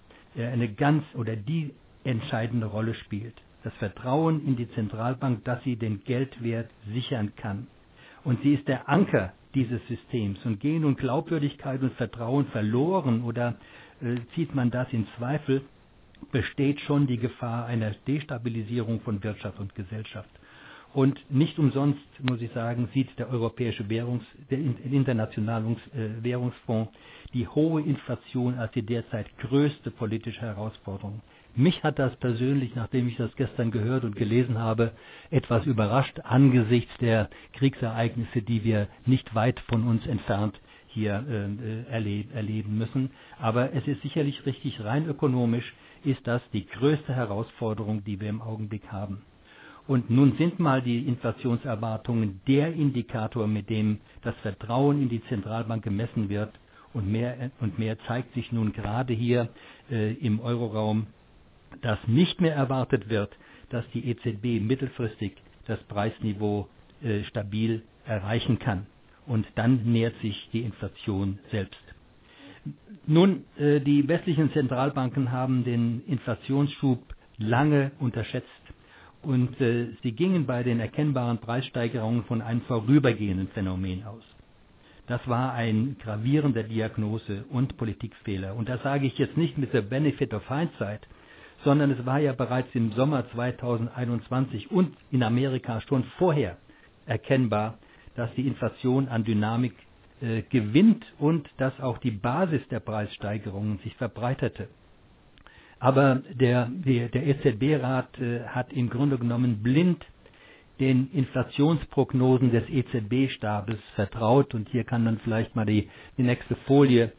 die entscheidende Rolle spielt. Das Vertrauen in die Zentralbank, dass sie den Geldwert sichern kann. Und sie ist der Anker dieses Systems. Und gehen nun Glaubwürdigkeit und Vertrauen verloren oder zieht man das in Zweifel, besteht schon die Gefahr einer Destabilisierung von Wirtschaft und Gesellschaft. Und nicht umsonst, muss ich sagen, sieht der Internationale Währungsfonds die hohe Inflation als die derzeit größte politische Herausforderung. Mich hat das persönlich, nachdem ich das gestern gehört und gelesen habe, etwas überrascht angesichts der Kriegsereignisse, die wir nicht weit von uns entfernt hier erleben müssen. Aber es ist sicherlich richtig, rein ökonomisch ist das die größte Herausforderung, die wir im Augenblick haben. Und nun sind mal die Inflationserwartungen der Indikator, mit dem das Vertrauen in die Zentralbank gemessen wird. Und mehr zeigt sich nun gerade hier im Euroraum, dass nicht mehr erwartet wird, dass die EZB mittelfristig das Preisniveau stabil erreichen kann. Und dann nähert sich die Inflation selbst. Nun, die westlichen Zentralbanken haben den Inflationsschub lange unterschätzt. Und sie gingen bei den erkennbaren Preissteigerungen von einem vorübergehenden Phänomen aus. Das war ein gravierender Diagnose- und Politikfehler. Und das sage ich jetzt nicht mit the benefit of hindsight, sondern es war ja bereits im Sommer 2021 und in Amerika schon vorher erkennbar, dass die Inflation an Dynamik gewinnt und dass auch die Basis der Preissteigerungen sich verbreiterte. Aber der EZB-Rat hat im Grunde genommen blind den Inflationsprognosen des EZB-Stabes vertraut. Und hier kann dann vielleicht mal die nächste Folie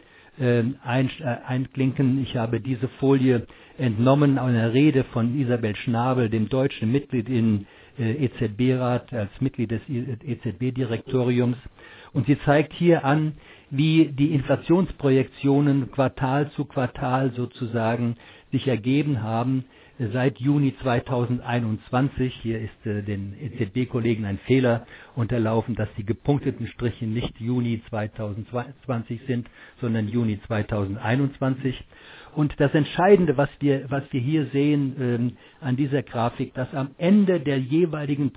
einklinken. Ich habe diese Folie entnommen einer Rede von Isabel Schnabel, dem deutschen Mitglied im EZB-Rat, als Mitglied des EZB-Direktoriums. Und sie zeigt hier an, wie die Inflationsprojektionen Quartal zu Quartal sozusagen sich ergeben haben seit Juni 2021. Hier ist den EZB-Kollegen ein Fehler unterlaufen, dass die gepunkteten Striche nicht Juni 2020 sind, sondern Juni 2021. Und das Entscheidende, was wir hier sehen an dieser Grafik, dass am Ende der jeweiligen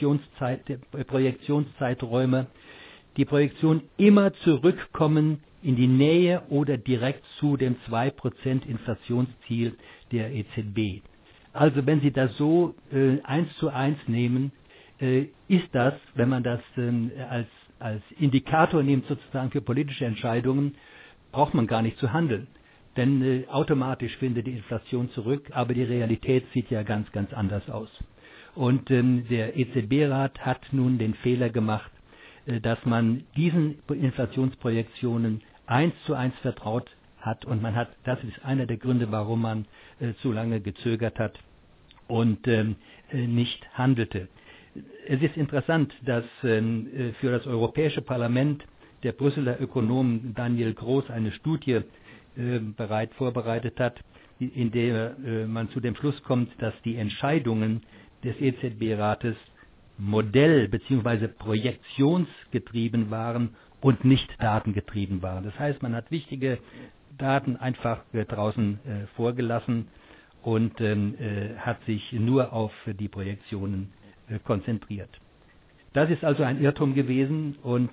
Projektionszeiträume die Projektionen immer zurückkommen in die Nähe oder direkt zu dem 2% Inflationsziel der EZB. Also wenn Sie das so 1:1 nehmen, ist das, wenn man das als Indikator nimmt sozusagen für politische Entscheidungen, braucht man gar nicht zu handeln. Denn automatisch findet die Inflation zurück, aber die Realität sieht ja ganz, ganz anders aus. Und der EZB-Rat hat nun den Fehler gemacht, dass man diesen Inflationsprojektionen 1:1 vertraut hat und das ist einer der Gründe, warum man zu lange gezögert hat und nicht handelte. Es ist interessant, dass für das Europäische Parlament der Brüsseler Ökonom Daniel Groß eine Studie vorbereitet hat, in der man zu dem Schluss kommt, dass die Entscheidungen des EZB-Rates Modell- bzw. projektionsgetrieben waren und nicht datengetrieben waren. Das heißt, man hat wichtige Daten einfach draußen vorgelassen und hat sich nur auf die Projektionen konzentriert. Das ist also ein Irrtum gewesen und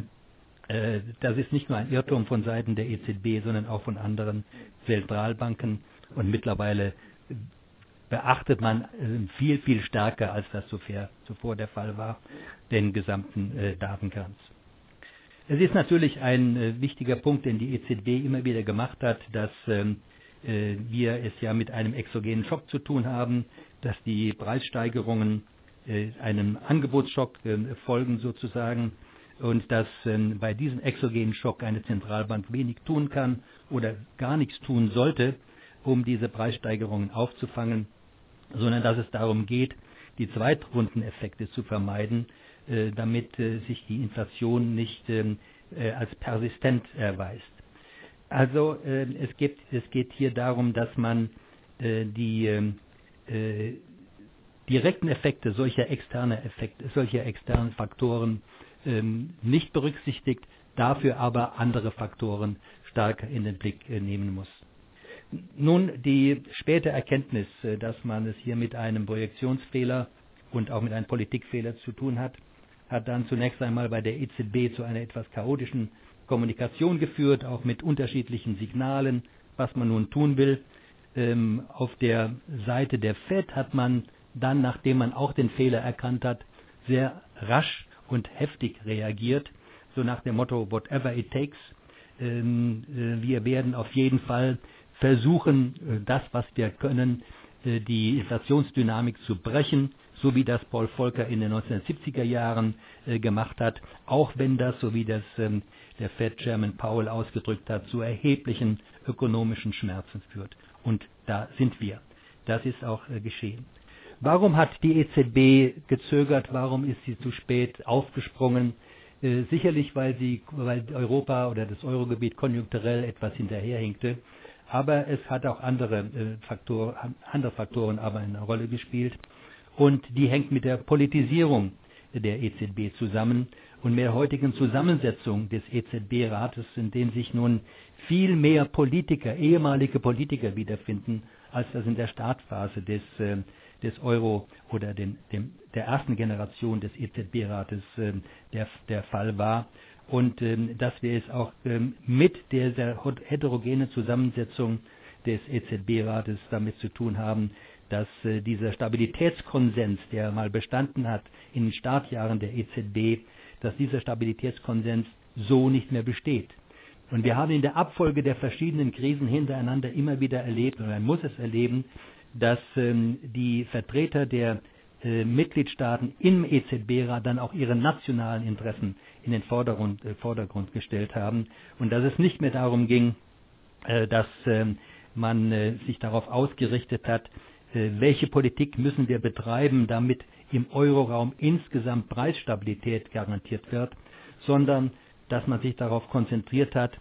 das ist nicht nur ein Irrtum von Seiten der EZB, sondern auch von anderen Zentralbanken und mittlerweile beachtet man viel, viel stärker, als das zuvor der Fall war, den gesamten Datenkranz. Es ist natürlich ein wichtiger Punkt, den die EZB immer wieder gemacht hat, dass wir es ja mit einem exogenen Schock zu tun haben, dass die Preissteigerungen einem Angebotsschock folgen sozusagen und dass bei diesem exogenen Schock eine Zentralbank wenig tun kann oder gar nichts tun sollte, um diese Preissteigerungen aufzufangen, sondern dass es darum geht, die Zweitrundeneffekte zu vermeiden, damit sich die Inflation nicht als persistent erweist. Also es geht hier darum, dass man die direkten Effekte solcher externen Faktoren nicht berücksichtigt, dafür aber andere Faktoren stärker in den Blick nehmen muss. Nun, die späte Erkenntnis, dass man es hier mit einem Projektionsfehler und auch mit einem Politikfehler zu tun hat, hat dann zunächst einmal bei der EZB zu einer etwas chaotischen Kommunikation geführt, auch mit unterschiedlichen Signalen, was man nun tun will. Auf der Seite der FED hat man dann, nachdem man auch den Fehler erkannt hat, sehr rasch und heftig reagiert, so nach dem Motto whatever it takes. Wir werden auf jeden Fall versuchen, das, was wir können, die Inflationsdynamik zu brechen, so wie das Paul Volcker in den 1970er Jahren gemacht hat, auch wenn das, so wie das der Fed-Chairman Powell ausgedrückt hat, zu erheblichen ökonomischen Schmerzen führt. Und da sind wir. Das ist auch geschehen. Warum hat die EZB gezögert? Warum ist sie zu spät aufgesprungen? Sicherlich, weil Europa oder das Eurogebiet konjunkturell etwas hinterherhinkte. Aber es hat auch andere Faktoren aber eine Rolle gespielt. Und die hängt mit der Politisierung der EZB zusammen und mit der heutigen Zusammensetzung des EZB-Rates, in dem sich nun viel mehr ehemalige Politiker wiederfinden, als das in der Startphase des Euro oder der ersten Generation des EZB-Rates der Fall war. Und dass wir es auch mit der heterogenen Zusammensetzung des EZB-Rates damit zu tun haben, dass dieser Stabilitätskonsens, der mal bestanden hat in den Startjahren der EZB, dass dieser Stabilitätskonsens so nicht mehr besteht. Und wir haben in der Abfolge der verschiedenen Krisen hintereinander immer wieder erlebt, und man muss es erleben, dass die Vertreter der Mitgliedstaaten im EZB-Rat dann auch ihre nationalen Interessen in den Vordergrund gestellt haben und dass es nicht mehr darum ging, dass man sich darauf ausgerichtet hat, welche Politik müssen wir betreiben, damit im Euroraum insgesamt Preisstabilität garantiert wird, sondern dass man sich darauf konzentriert hat,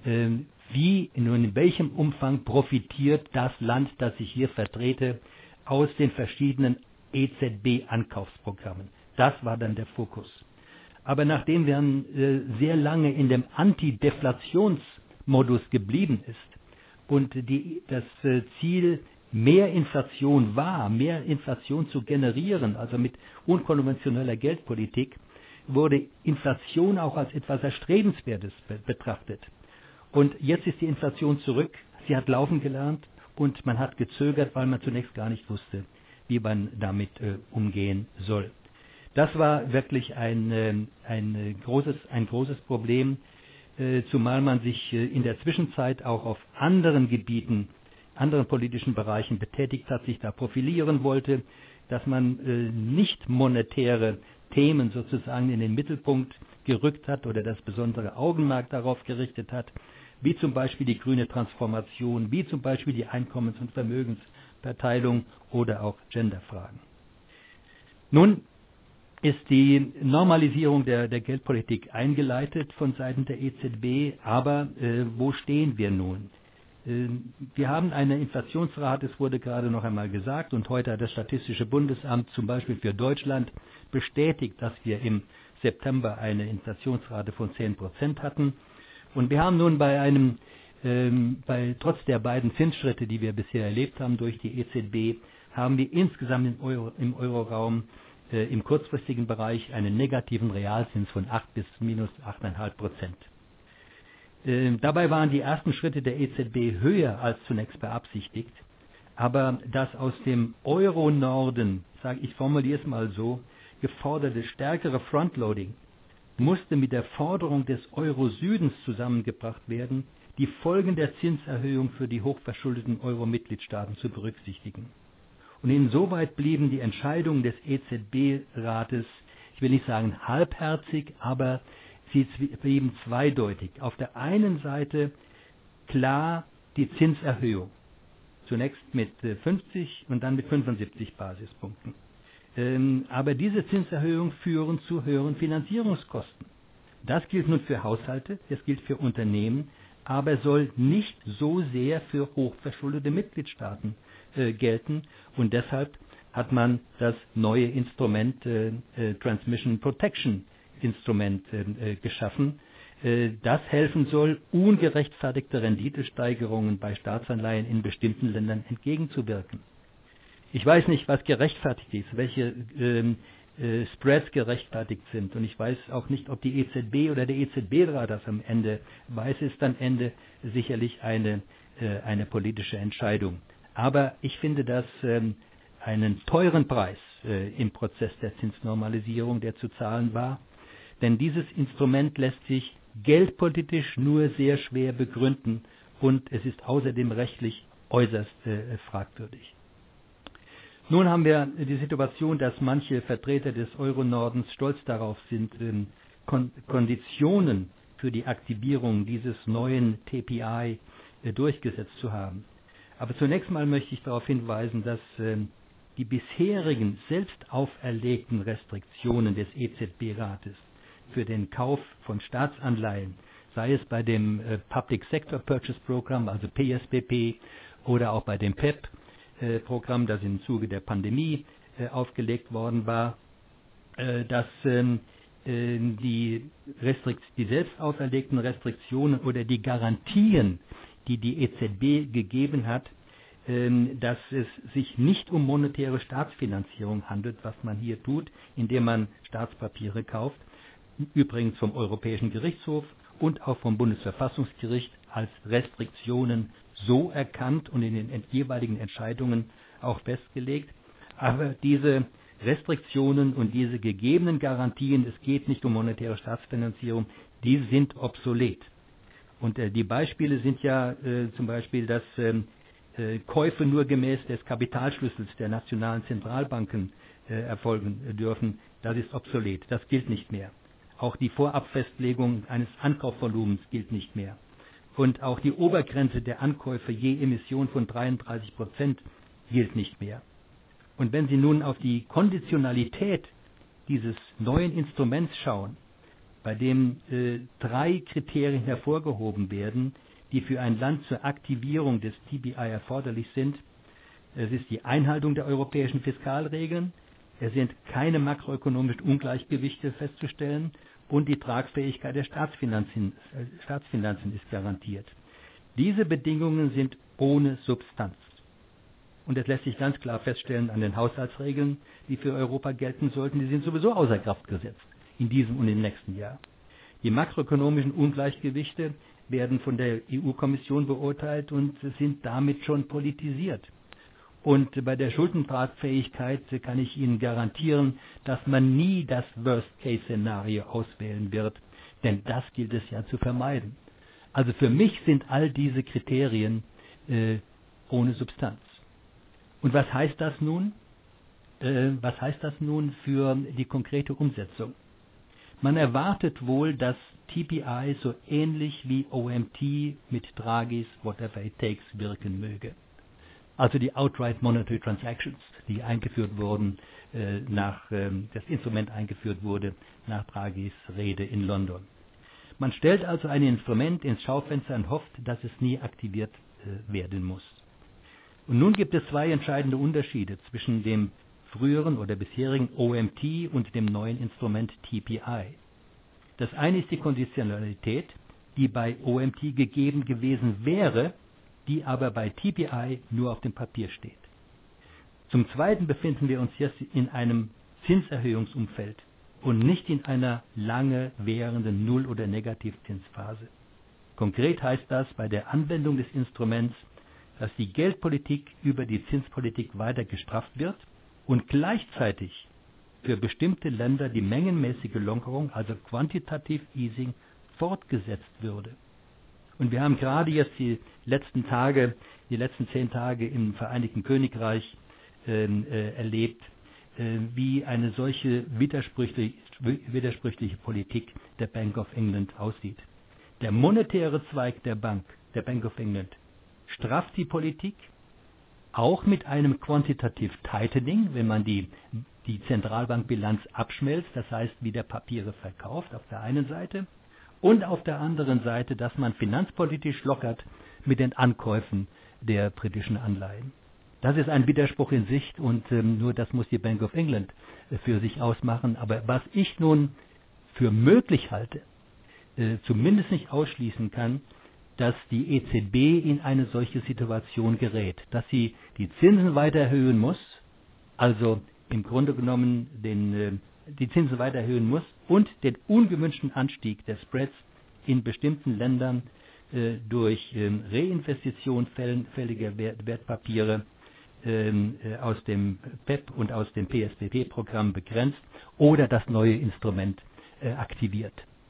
wie und in welchem Umfang profitiert das Land, das ich hier vertrete, aus den verschiedenen EZB-Ankaufsprogrammen. Das war dann der Fokus. Aber nachdem wir sehr lange in dem Antideflationsmodus geblieben ist und das Ziel mehr Inflation zu generieren, also mit unkonventioneller Geldpolitik, wurde Inflation auch als etwas Erstrebenswertes betrachtet. Und jetzt ist die Inflation zurück, sie hat laufen gelernt und man hat gezögert, weil man zunächst gar nicht wusste, wie man damit umgehen soll. Das war wirklich ein großes Problem, zumal man sich in der Zwischenzeit auch auf anderen Gebieten, anderen politischen Bereichen betätigt hat, sich da profilieren wollte, dass man nicht monetäre Themen sozusagen in den Mittelpunkt gerückt hat oder das besondere Augenmerk darauf gerichtet hat, wie zum Beispiel die grüne Transformation, wie zum Beispiel die Einkommens- und Vermögensverteilung oder auch Genderfragen. Nun ist die Normalisierung der Geldpolitik eingeleitet von Seiten der EZB, aber wo stehen wir nun? Wir haben eine Inflationsrate, es wurde gerade noch einmal gesagt, und heute hat das Statistische Bundesamt zum Beispiel für Deutschland bestätigt, dass wir im September eine Inflationsrate von 10% hatten. Und wir haben nun trotz der beiden Zinsschritte, die wir bisher erlebt haben durch die EZB, haben wir insgesamt im Euroraum im kurzfristigen Bereich einen negativen Realzins von 8 bis minus 8,5%. Dabei waren die ersten Schritte der EZB höher als zunächst beabsichtigt, aber das aus dem Euro-Norden, ich formuliere es mal so, geforderte stärkere Frontloading musste mit der Forderung des Euro-Südens zusammengebracht werden, die Folgen der Zinserhöhung für die hochverschuldeten Euro-Mitgliedstaaten zu berücksichtigen. Und insoweit blieben die Entscheidungen des EZB-Rates, ich will nicht sagen halbherzig, aber sie blieben zweideutig. Auf der einen Seite klar die Zinserhöhung, zunächst mit 50 und dann mit 75 Basispunkten. Aber diese Zinserhöhungen führen zu höheren Finanzierungskosten. Das gilt nun für Haushalte, das gilt für Unternehmen, aber soll nicht so sehr für hochverschuldete Mitgliedstaaten gelten. Und deshalb hat man das neue Instrument Transmission Protection Instrument geschaffen, das helfen soll, ungerechtfertigte Renditesteigerungen bei Staatsanleihen in bestimmten Ländern entgegenzuwirken. Ich weiß nicht, was gerechtfertigt ist, welche Spreads gerechtfertigt sind. Und ich weiß auch nicht, ob die EZB oder der EZB-Rat das am Ende weiß, ist am Ende sicherlich eine politische Entscheidung. Aber ich finde das einen teuren Preis im Prozess der Zinsnormalisierung, der zu zahlen war. Denn dieses Instrument lässt sich geldpolitisch nur sehr schwer begründen und es ist außerdem rechtlich äußerst fragwürdig. Nun haben wir die Situation, dass manche Vertreter des Euro-Nordens stolz darauf sind, Konditionen für die Aktivierung dieses neuen TPI durchgesetzt zu haben. Aber zunächst mal möchte ich darauf hinweisen, dass die bisherigen selbst auferlegten Restriktionen des EZB-Rates für den Kauf von Staatsanleihen, sei es bei dem Public Sector Purchase Program, also PSPP, oder auch bei dem PEP, Programm, das im Zuge der Pandemie aufgelegt worden war, dass die selbst auferlegten Restriktionen oder die Garantien, die die EZB gegeben hat, dass es sich nicht um monetäre Staatsfinanzierung handelt, was man hier tut, indem man Staatspapiere kauft, übrigens vom Europäischen Gerichtshof und auch vom Bundesverfassungsgericht als Restriktionen so erkannt und in den jeweiligen Entscheidungen auch festgelegt. Aber diese Restriktionen und diese gegebenen Garantien, es geht nicht um monetäre Staatsfinanzierung, die sind obsolet. Und die Beispiele sind ja zum Beispiel, dass Käufe nur gemäß des Kapitalschlüssels der nationalen Zentralbanken erfolgen dürfen. Das ist obsolet, das gilt nicht mehr. Auch die Vorabfestlegung eines Ankaufvolumens gilt nicht mehr. Und auch die Obergrenze der Ankäufe je Emission von 33% gilt nicht mehr. Und wenn Sie nun auf die Konditionalität dieses neuen Instruments schauen, bei dem 3 Kriterien hervorgehoben werden, die für ein Land zur Aktivierung des TPI erforderlich sind, es ist die Einhaltung der europäischen Fiskalregeln, es sind keine makroökonomischen Ungleichgewichte festzustellen und die Tragfähigkeit der Staatsfinanzen ist garantiert. Diese Bedingungen sind ohne Substanz. Und das lässt sich ganz klar feststellen an den Haushaltsregeln, die für Europa gelten sollten. Die sind sowieso außer Kraft gesetzt in diesem und im nächsten Jahr. Die makroökonomischen Ungleichgewichte werden von der EU-Kommission beurteilt und sind damit schon politisiert. Und bei der Schuldentragfähigkeit kann ich Ihnen garantieren, dass man nie das Worst-Case-Szenario auswählen wird, denn das gilt es ja zu vermeiden. Also für mich sind all diese Kriterien ohne Substanz. Und was heißt das nun? Was heißt das nun für die konkrete Umsetzung? Man erwartet wohl, dass TPI so ähnlich wie OMT mit Draghis Whatever It Takes wirken möge. Also die Outright Monetary Transactions, die eingeführt wurden, das Instrument eingeführt wurde nach Draghis Rede in London. Man stellt also ein Instrument ins Schaufenster und hofft, dass es nie aktiviert werden muss. Und nun gibt es 2 entscheidende Unterschiede zwischen dem früheren oder bisherigen OMT und dem neuen Instrument TPI. Das eine ist die Konditionalität, die bei OMT gegeben gewesen wäre, die aber bei TPI nur auf dem Papier steht. Zum Zweiten befinden wir uns jetzt in einem Zinserhöhungsumfeld und nicht in einer lange währenden Null- oder Negativzinsphase. Konkret heißt das bei der Anwendung des Instruments, dass die Geldpolitik über die Zinspolitik weiter gestrafft wird und gleichzeitig für bestimmte Länder die mengenmäßige Lockerung, also Quantitative Easing, fortgesetzt würde. Und wir haben gerade jetzt die letzten 10 Tage im Vereinigten Königreich erlebt, wie eine solche widersprüchliche Politik der Bank of England aussieht. Der monetäre Zweig der Bank of England, strafft die Politik, auch mit einem Quantitative Tightening, wenn man die Zentralbankbilanz abschmelzt, das heißt wieder Papiere verkauft auf der einen Seite, und auf der anderen Seite, dass man finanzpolitisch lockert mit den Ankäufen der britischen Anleihen. Das ist ein Widerspruch in Sicht und nur das muss die Bank of England für sich ausmachen. Aber was ich nun für möglich halte, zumindest nicht ausschließen kann, dass die EZB in eine solche Situation gerät, dass sie die Zinsen weiter erhöhen muss, also im Grunde genommen die Zinsen weiter erhöhen muss und den ungewünschten Anstieg der Spreads in bestimmten Ländern durch Reinvestition fälliger Wertpapiere aus dem PEP und aus dem PSPP-Programm begrenzt oder das neue Instrument aktiviert.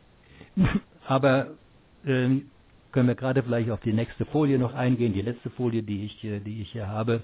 Aber können wir gerade vielleicht auf die nächste Folie noch eingehen, die letzte Folie, die ich hier habe.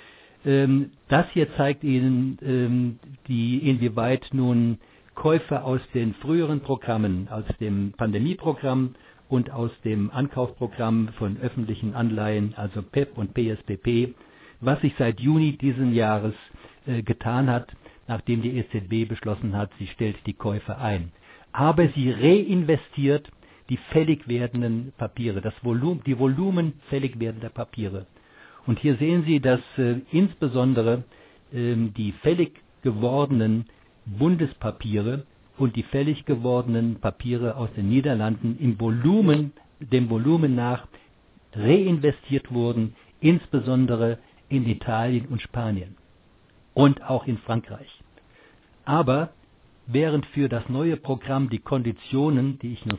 Das hier zeigt Ihnen, inwieweit nun Käufe aus den früheren Programmen, aus dem Pandemieprogramm und aus dem Ankaufprogramm von öffentlichen Anleihen, also PEP und PSPP, was sich seit Juni diesen Jahres getan hat, nachdem die EZB beschlossen hat, sie stellt die Käufe ein. Aber sie reinvestiert die fällig werdenden Papiere, die Volumen fällig werdender Papiere. Und hier sehen Sie, dass insbesondere die fällig gewordenen Bundespapiere und die fällig gewordenen Papiere aus den Niederlanden dem Volumen nach reinvestiert wurden, insbesondere in Italien und Spanien und auch in Frankreich. Aber während für das neue Programm die Konditionen, die ich nur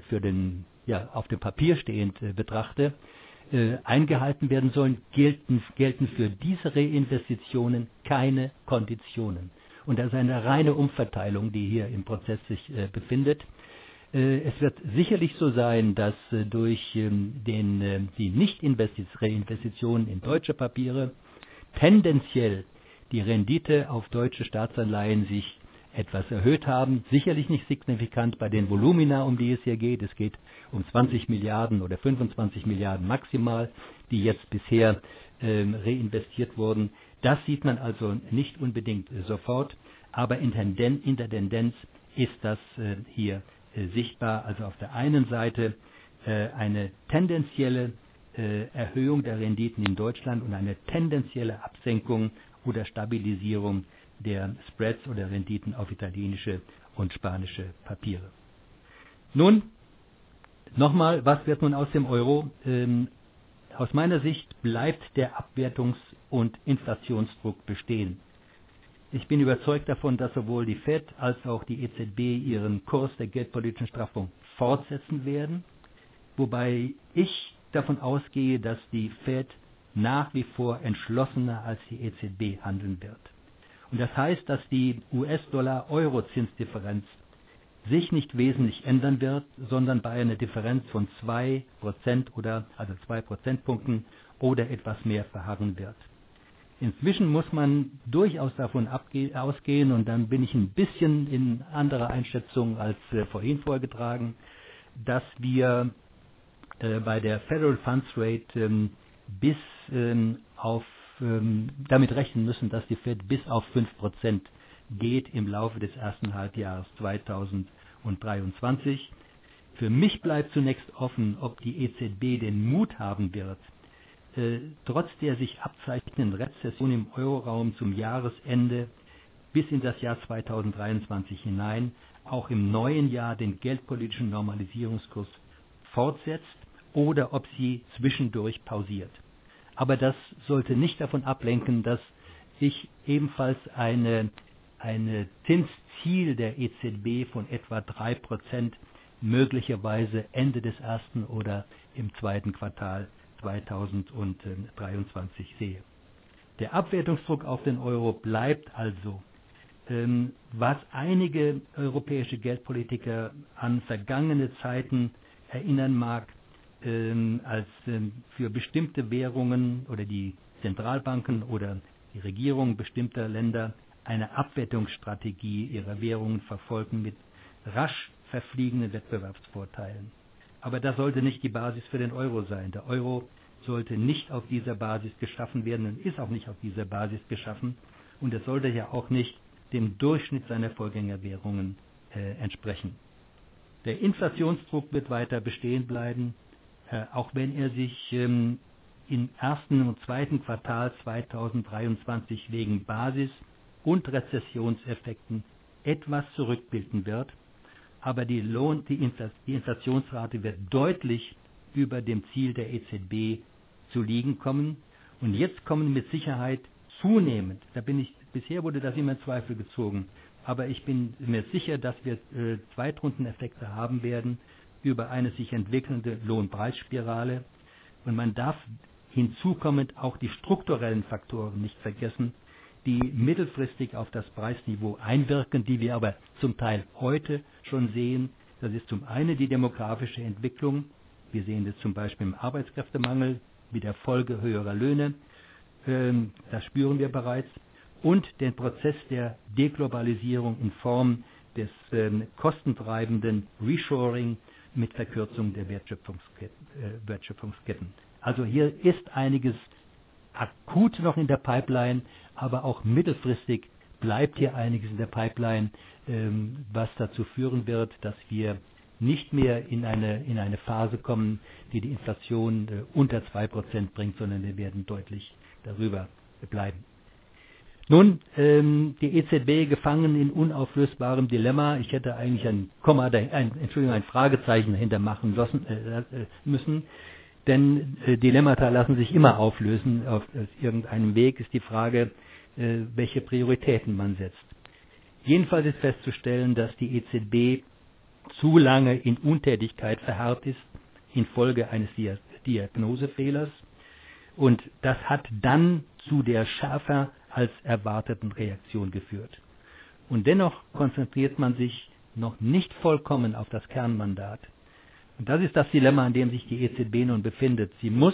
auf dem Papier stehend betrachte, eingehalten werden sollen, gelten für diese Reinvestitionen keine Konditionen. Und das ist eine reine Umverteilung, die hier im Prozess sich befindet. Es wird sicherlich so sein, dass durch die Nicht-Reinvestitionen in deutsche Papiere tendenziell die Rendite auf deutsche Staatsanleihen sich etwas erhöht haben, sicherlich nicht signifikant bei den Volumina, um die es hier geht. Es geht um 20 Milliarden oder 25 Milliarden maximal, die jetzt bisher reinvestiert wurden. Das sieht man also nicht unbedingt sofort, aber in der Tendenz ist das hier sichtbar. Also auf der einen Seite eine tendenzielle Erhöhung der Renditen in Deutschland und eine tendenzielle Absenkung oder Stabilisierung der Spreads oder Renditen auf italienische und spanische Papiere. Nun, nochmal, was wird nun aus dem Euro? Aus meiner Sicht bleibt der Abwertungs- und Inflationsdruck bestehen. Ich bin überzeugt davon, dass sowohl die Fed als auch die EZB ihren Kurs der geldpolitischen Straffung fortsetzen werden, wobei ich davon ausgehe, dass die Fed nach wie vor entschlossener als die EZB handeln wird. Und das heißt, dass die US-Dollar-Euro-Zinsdifferenz sich nicht wesentlich ändern wird, sondern bei einer Differenz von 2% also 2 Prozentpunkten oder etwas mehr verharren wird. Inzwischen muss man durchaus davon ausgehen, und dann bin ich ein bisschen in anderer Einschätzung als vorhin vorgetragen, dass wir bei der Federal Funds Rate damit rechnen müssen, dass die Fed bis auf 5% geht im Laufe des ersten Halbjahres 2023. Für mich bleibt zunächst offen, ob die EZB den Mut haben wird, trotz der sich abzeichnenden Rezession im Euroraum zum Jahresende bis in das Jahr 2023 hinein auch im neuen Jahr den geldpolitischen Normalisierungskurs fortsetzt oder ob sie zwischendurch pausiert. Aber das sollte nicht davon ablenken, dass ich ebenfalls eine Zinsziel der EZB von etwa 3% möglicherweise Ende des ersten oder im zweiten Quartal 2023 sehe. Der Abwertungsdruck auf den Euro bleibt also. Was einige europäische Geldpolitiker an vergangene Zeiten erinnern mag, als für bestimmte Währungen oder die Zentralbanken oder die Regierungen bestimmter Länder eine Abwertungsstrategie ihrer Währungen verfolgen mit rasch verfliegenden Wettbewerbsvorteilen. Aber das sollte nicht die Basis für den Euro sein. Der Euro sollte nicht auf dieser Basis geschaffen werden und ist auch nicht auf dieser Basis geschaffen. Und es sollte ja auch nicht dem Durchschnitt seiner Vorgängerwährungen entsprechen. Der Inflationsdruck wird weiter bestehen bleiben, auch wenn er sich im ersten und zweiten Quartal 2023 wegen Basis- und Rezessionseffekten etwas zurückbilden wird. Aber die Inflationsrate wird deutlich über dem Ziel der EZB zu liegen kommen. Und jetzt kommen mit Sicherheit zunehmend, bisher wurde das immer in Zweifel gezogen, aber ich bin mir sicher, dass wir Zweitrundeneffekte haben werden über eine sich entwickelnde Lohnpreisspirale. Und man darf hinzukommend auch die strukturellen Faktoren nicht vergessen, die mittelfristig auf das Preisniveau einwirken, die wir aber zum Teil heute schon sehen. Das ist zum einen die demografische Entwicklung. Wir sehen das zum Beispiel im Arbeitskräftemangel mit der Folge höherer Löhne. Das spüren wir bereits. Und den Prozess der Deglobalisierung in Form des kostentreibenden Reshoring mit Verkürzung der Wertschöpfungsketten. Also hier ist einiges akut noch in der Pipeline, aber auch mittelfristig bleibt hier einiges in der Pipeline, was dazu führen wird, dass wir nicht mehr in eine Phase kommen, die die Inflation unter 2% bringt, sondern wir werden deutlich darüber bleiben. Nun, die EZB gefangen in unauflösbarem Dilemma. Ich hätte eigentlich ein Fragezeichen dahinter machen müssen. Denn Dilemmata lassen sich immer auflösen. Auf irgendeinem Weg ist die Frage, welche Prioritäten man setzt. Jedenfalls ist festzustellen, dass die EZB zu lange in Untätigkeit verharrt ist infolge eines Diagnosefehlers. Und das hat dann zu der schärfer als erwarteten Reaktion geführt. Und dennoch konzentriert man sich noch nicht vollkommen auf das Kernmandat. Und das ist das Dilemma, an dem sich die EZB nun befindet. Sie muss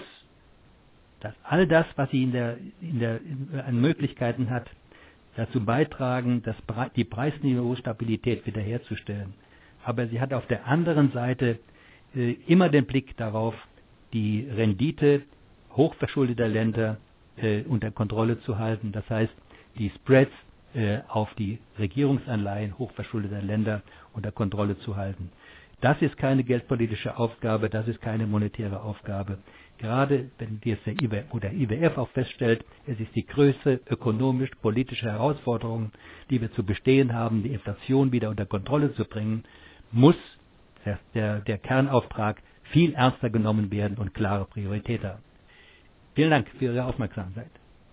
all das, was sie an Möglichkeiten hat, dazu beitragen, die Preisniveaustabilität wiederherzustellen. Aber sie hat auf der anderen Seite immer den Blick darauf, die Rendite hochverschuldeter Länder unter Kontrolle zu halten. Das heißt, die Spreads auf die Regierungsanleihen hochverschuldeter Länder unter Kontrolle zu halten. Das ist keine geldpolitische Aufgabe, das ist keine monetäre Aufgabe. Gerade wenn der IWF auch feststellt, es ist die größte ökonomisch-politische Herausforderung, die wir zu bestehen haben, die Inflation wieder unter Kontrolle zu bringen, muss der Kernauftrag viel ernster genommen werden und klare Priorität haben. Vielen Dank für Ihre Aufmerksamkeit.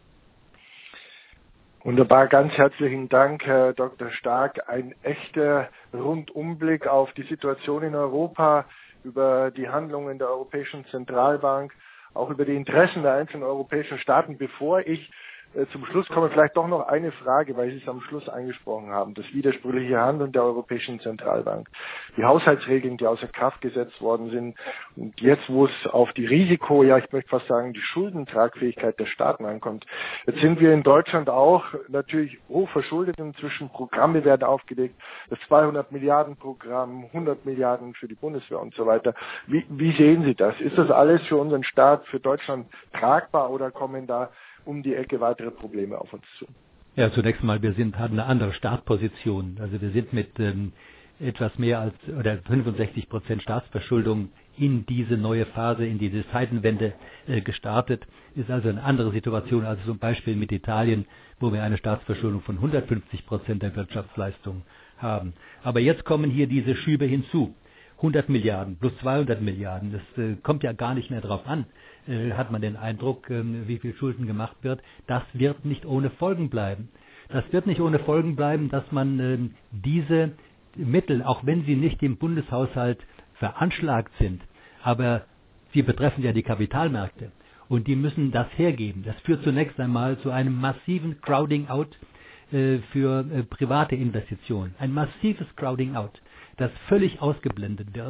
Wunderbar, ganz herzlichen Dank, Herr Dr. Stark. Ein echter Rundumblick auf die Situation in Europa, über die Handlungen der Europäischen Zentralbank, auch über die Interessen der einzelnen europäischen Staaten. Bevor ich zum Schluss komme, vielleicht doch noch eine Frage, weil Sie es am Schluss angesprochen haben, das widersprüchliche Handeln der Europäischen Zentralbank. Die Haushaltsregeln, die außer Kraft gesetzt worden sind und jetzt, wo es auf die ich möchte fast sagen, die Schuldentragfähigkeit der Staaten ankommt. Jetzt sind wir in Deutschland auch natürlich hoch verschuldet, inzwischen Programme werden aufgelegt, das 200 Milliarden Programm, 100 Milliarden für die Bundeswehr und so weiter. Wie sehen Sie das? Ist das alles für unseren Staat, für Deutschland tragbar oder kommen da um die Ecke weitere Probleme auf uns zu? Ja, zunächst mal, wir haben eine andere Startposition. Also wir sind mit etwas mehr als 65% Staatsverschuldung in diese neue Phase, in diese Zeitenwende gestartet. Ist also eine andere Situation als zum Beispiel mit Italien, wo wir eine Staatsverschuldung von 150% der Wirtschaftsleistung haben. Aber jetzt kommen hier diese Schübe hinzu. 100 Milliarden plus 200 Milliarden, das kommt ja gar nicht mehr drauf an, hat man den Eindruck, wie viel Schulden gemacht wird. Das wird nicht ohne Folgen bleiben. Das wird nicht ohne Folgen bleiben, dass man diese Mittel, auch wenn sie nicht im Bundeshaushalt veranschlagt sind, aber sie betreffen ja die Kapitalmärkte und die müssen das hergeben. Das führt zunächst einmal zu einem massiven Crowding out für private Investitionen. Ein massives Crowding out, das völlig ausgeblendet wird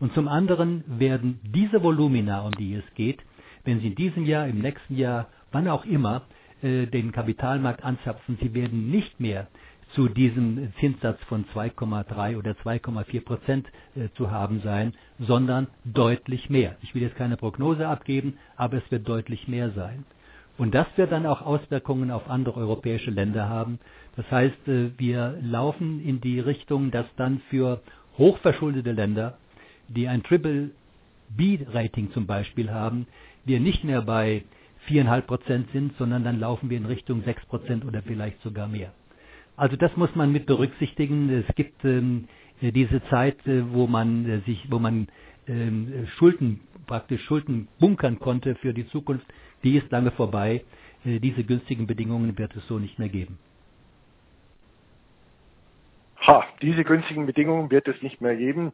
Und zum anderen werden diese Volumina, um die es geht, wenn Sie in diesem Jahr, im nächsten Jahr, wann auch immer, den Kapitalmarkt anzapfen, sie werden nicht mehr zu diesem Zinssatz von 2,3 oder 2,4% zu haben sein, sondern deutlich mehr. Ich will jetzt keine Prognose abgeben, aber es wird deutlich mehr sein. Und das wird dann auch Auswirkungen auf andere europäische Länder haben. Das heißt, wir laufen in die Richtung, dass dann für hochverschuldete Länder, die ein Triple-B-Rating zum Beispiel haben, wir nicht mehr bei 4,5% sind, sondern dann laufen wir in Richtung 6% oder vielleicht sogar mehr. Also das muss man mit berücksichtigen. Es gibt diese Zeit, wo man Schulden bunkern konnte für die Zukunft, die ist lange vorbei. Diese günstigen Bedingungen wird es so nicht mehr geben. Diese günstigen Bedingungen wird es nicht mehr geben.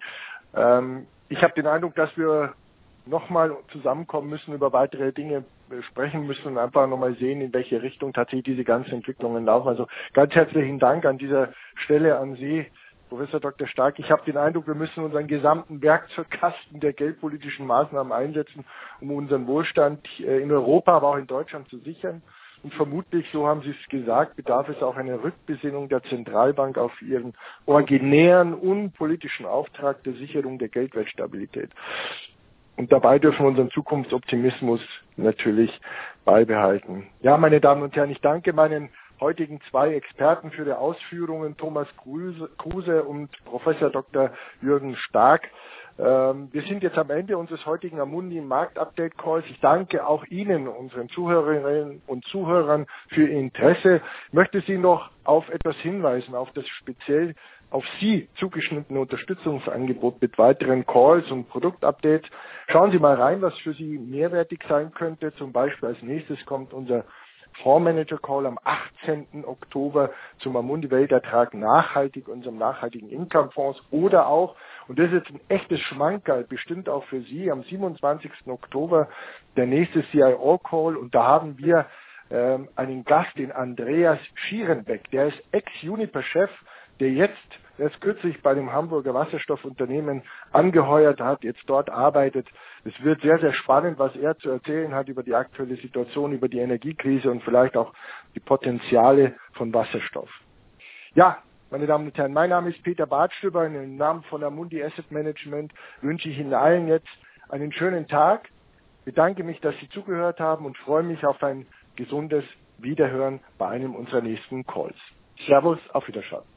Ich habe den Eindruck, dass wir nochmal zusammenkommen müssen, über weitere Dinge sprechen müssen und einfach nochmal sehen, in welche Richtung tatsächlich diese ganzen Entwicklungen laufen. Also ganz herzlichen Dank an dieser Stelle an Sie, Professor Dr. Stark. Ich habe den Eindruck, wir müssen unseren gesamten Werkzeugkasten der geldpolitischen Maßnahmen einsetzen, um unseren Wohlstand in Europa, aber auch in Deutschland zu sichern. Und vermutlich, so haben Sie es gesagt, bedarf es auch einer Rückbesinnung der Zentralbank auf ihren originären, unpolitischen Auftrag der Sicherung der Geldwertstabilität. Und dabei dürfen wir unseren Zukunftsoptimismus natürlich beibehalten. Ja, meine Damen und Herren, ich danke meinen heutigen zwei Experten für die Ausführungen, Thomas Kruse und Professor Dr. Jürgen Stark. Wir sind jetzt am Ende unseres heutigen Amundi Marktupdate Calls. Ich danke auch Ihnen, unseren Zuhörerinnen und Zuhörern, für Ihr Interesse. Ich möchte Sie noch auf etwas hinweisen, auf das speziell auf Sie zugeschnittene Unterstützungsangebot mit weiteren Calls und Produktupdates. Schauen Sie mal rein, was für Sie mehrwertig sein könnte. Zum Beispiel als nächstes kommt unser Fondsmanager-Call am 18. Oktober zum Amundi Weltertrag nachhaltig, unserem nachhaltigen Income-Fonds, oder auch, und das ist jetzt ein echtes Schmankerl, bestimmt auch für Sie, am 27. Oktober der nächste CIO-Call, und da haben wir einen Gast, den Andreas Schierenbeck, der ist Ex-Uniper-Chef, der erst kürzlich bei dem Hamburger Wasserstoffunternehmen angeheuert hat, jetzt dort arbeitet. Es wird sehr, sehr spannend, was er zu erzählen hat über die aktuelle Situation, über die Energiekrise und vielleicht auch die Potenziale von Wasserstoff. Ja, meine Damen und Herren, mein Name ist Peter Bartstöber. Im Namen von Amundi Asset Management wünsche ich Ihnen allen jetzt einen schönen Tag. Ich bedanke mich, dass Sie zugehört haben und freue mich auf ein gesundes Wiederhören bei einem unserer nächsten Calls. Servus, auf Wiedersehen.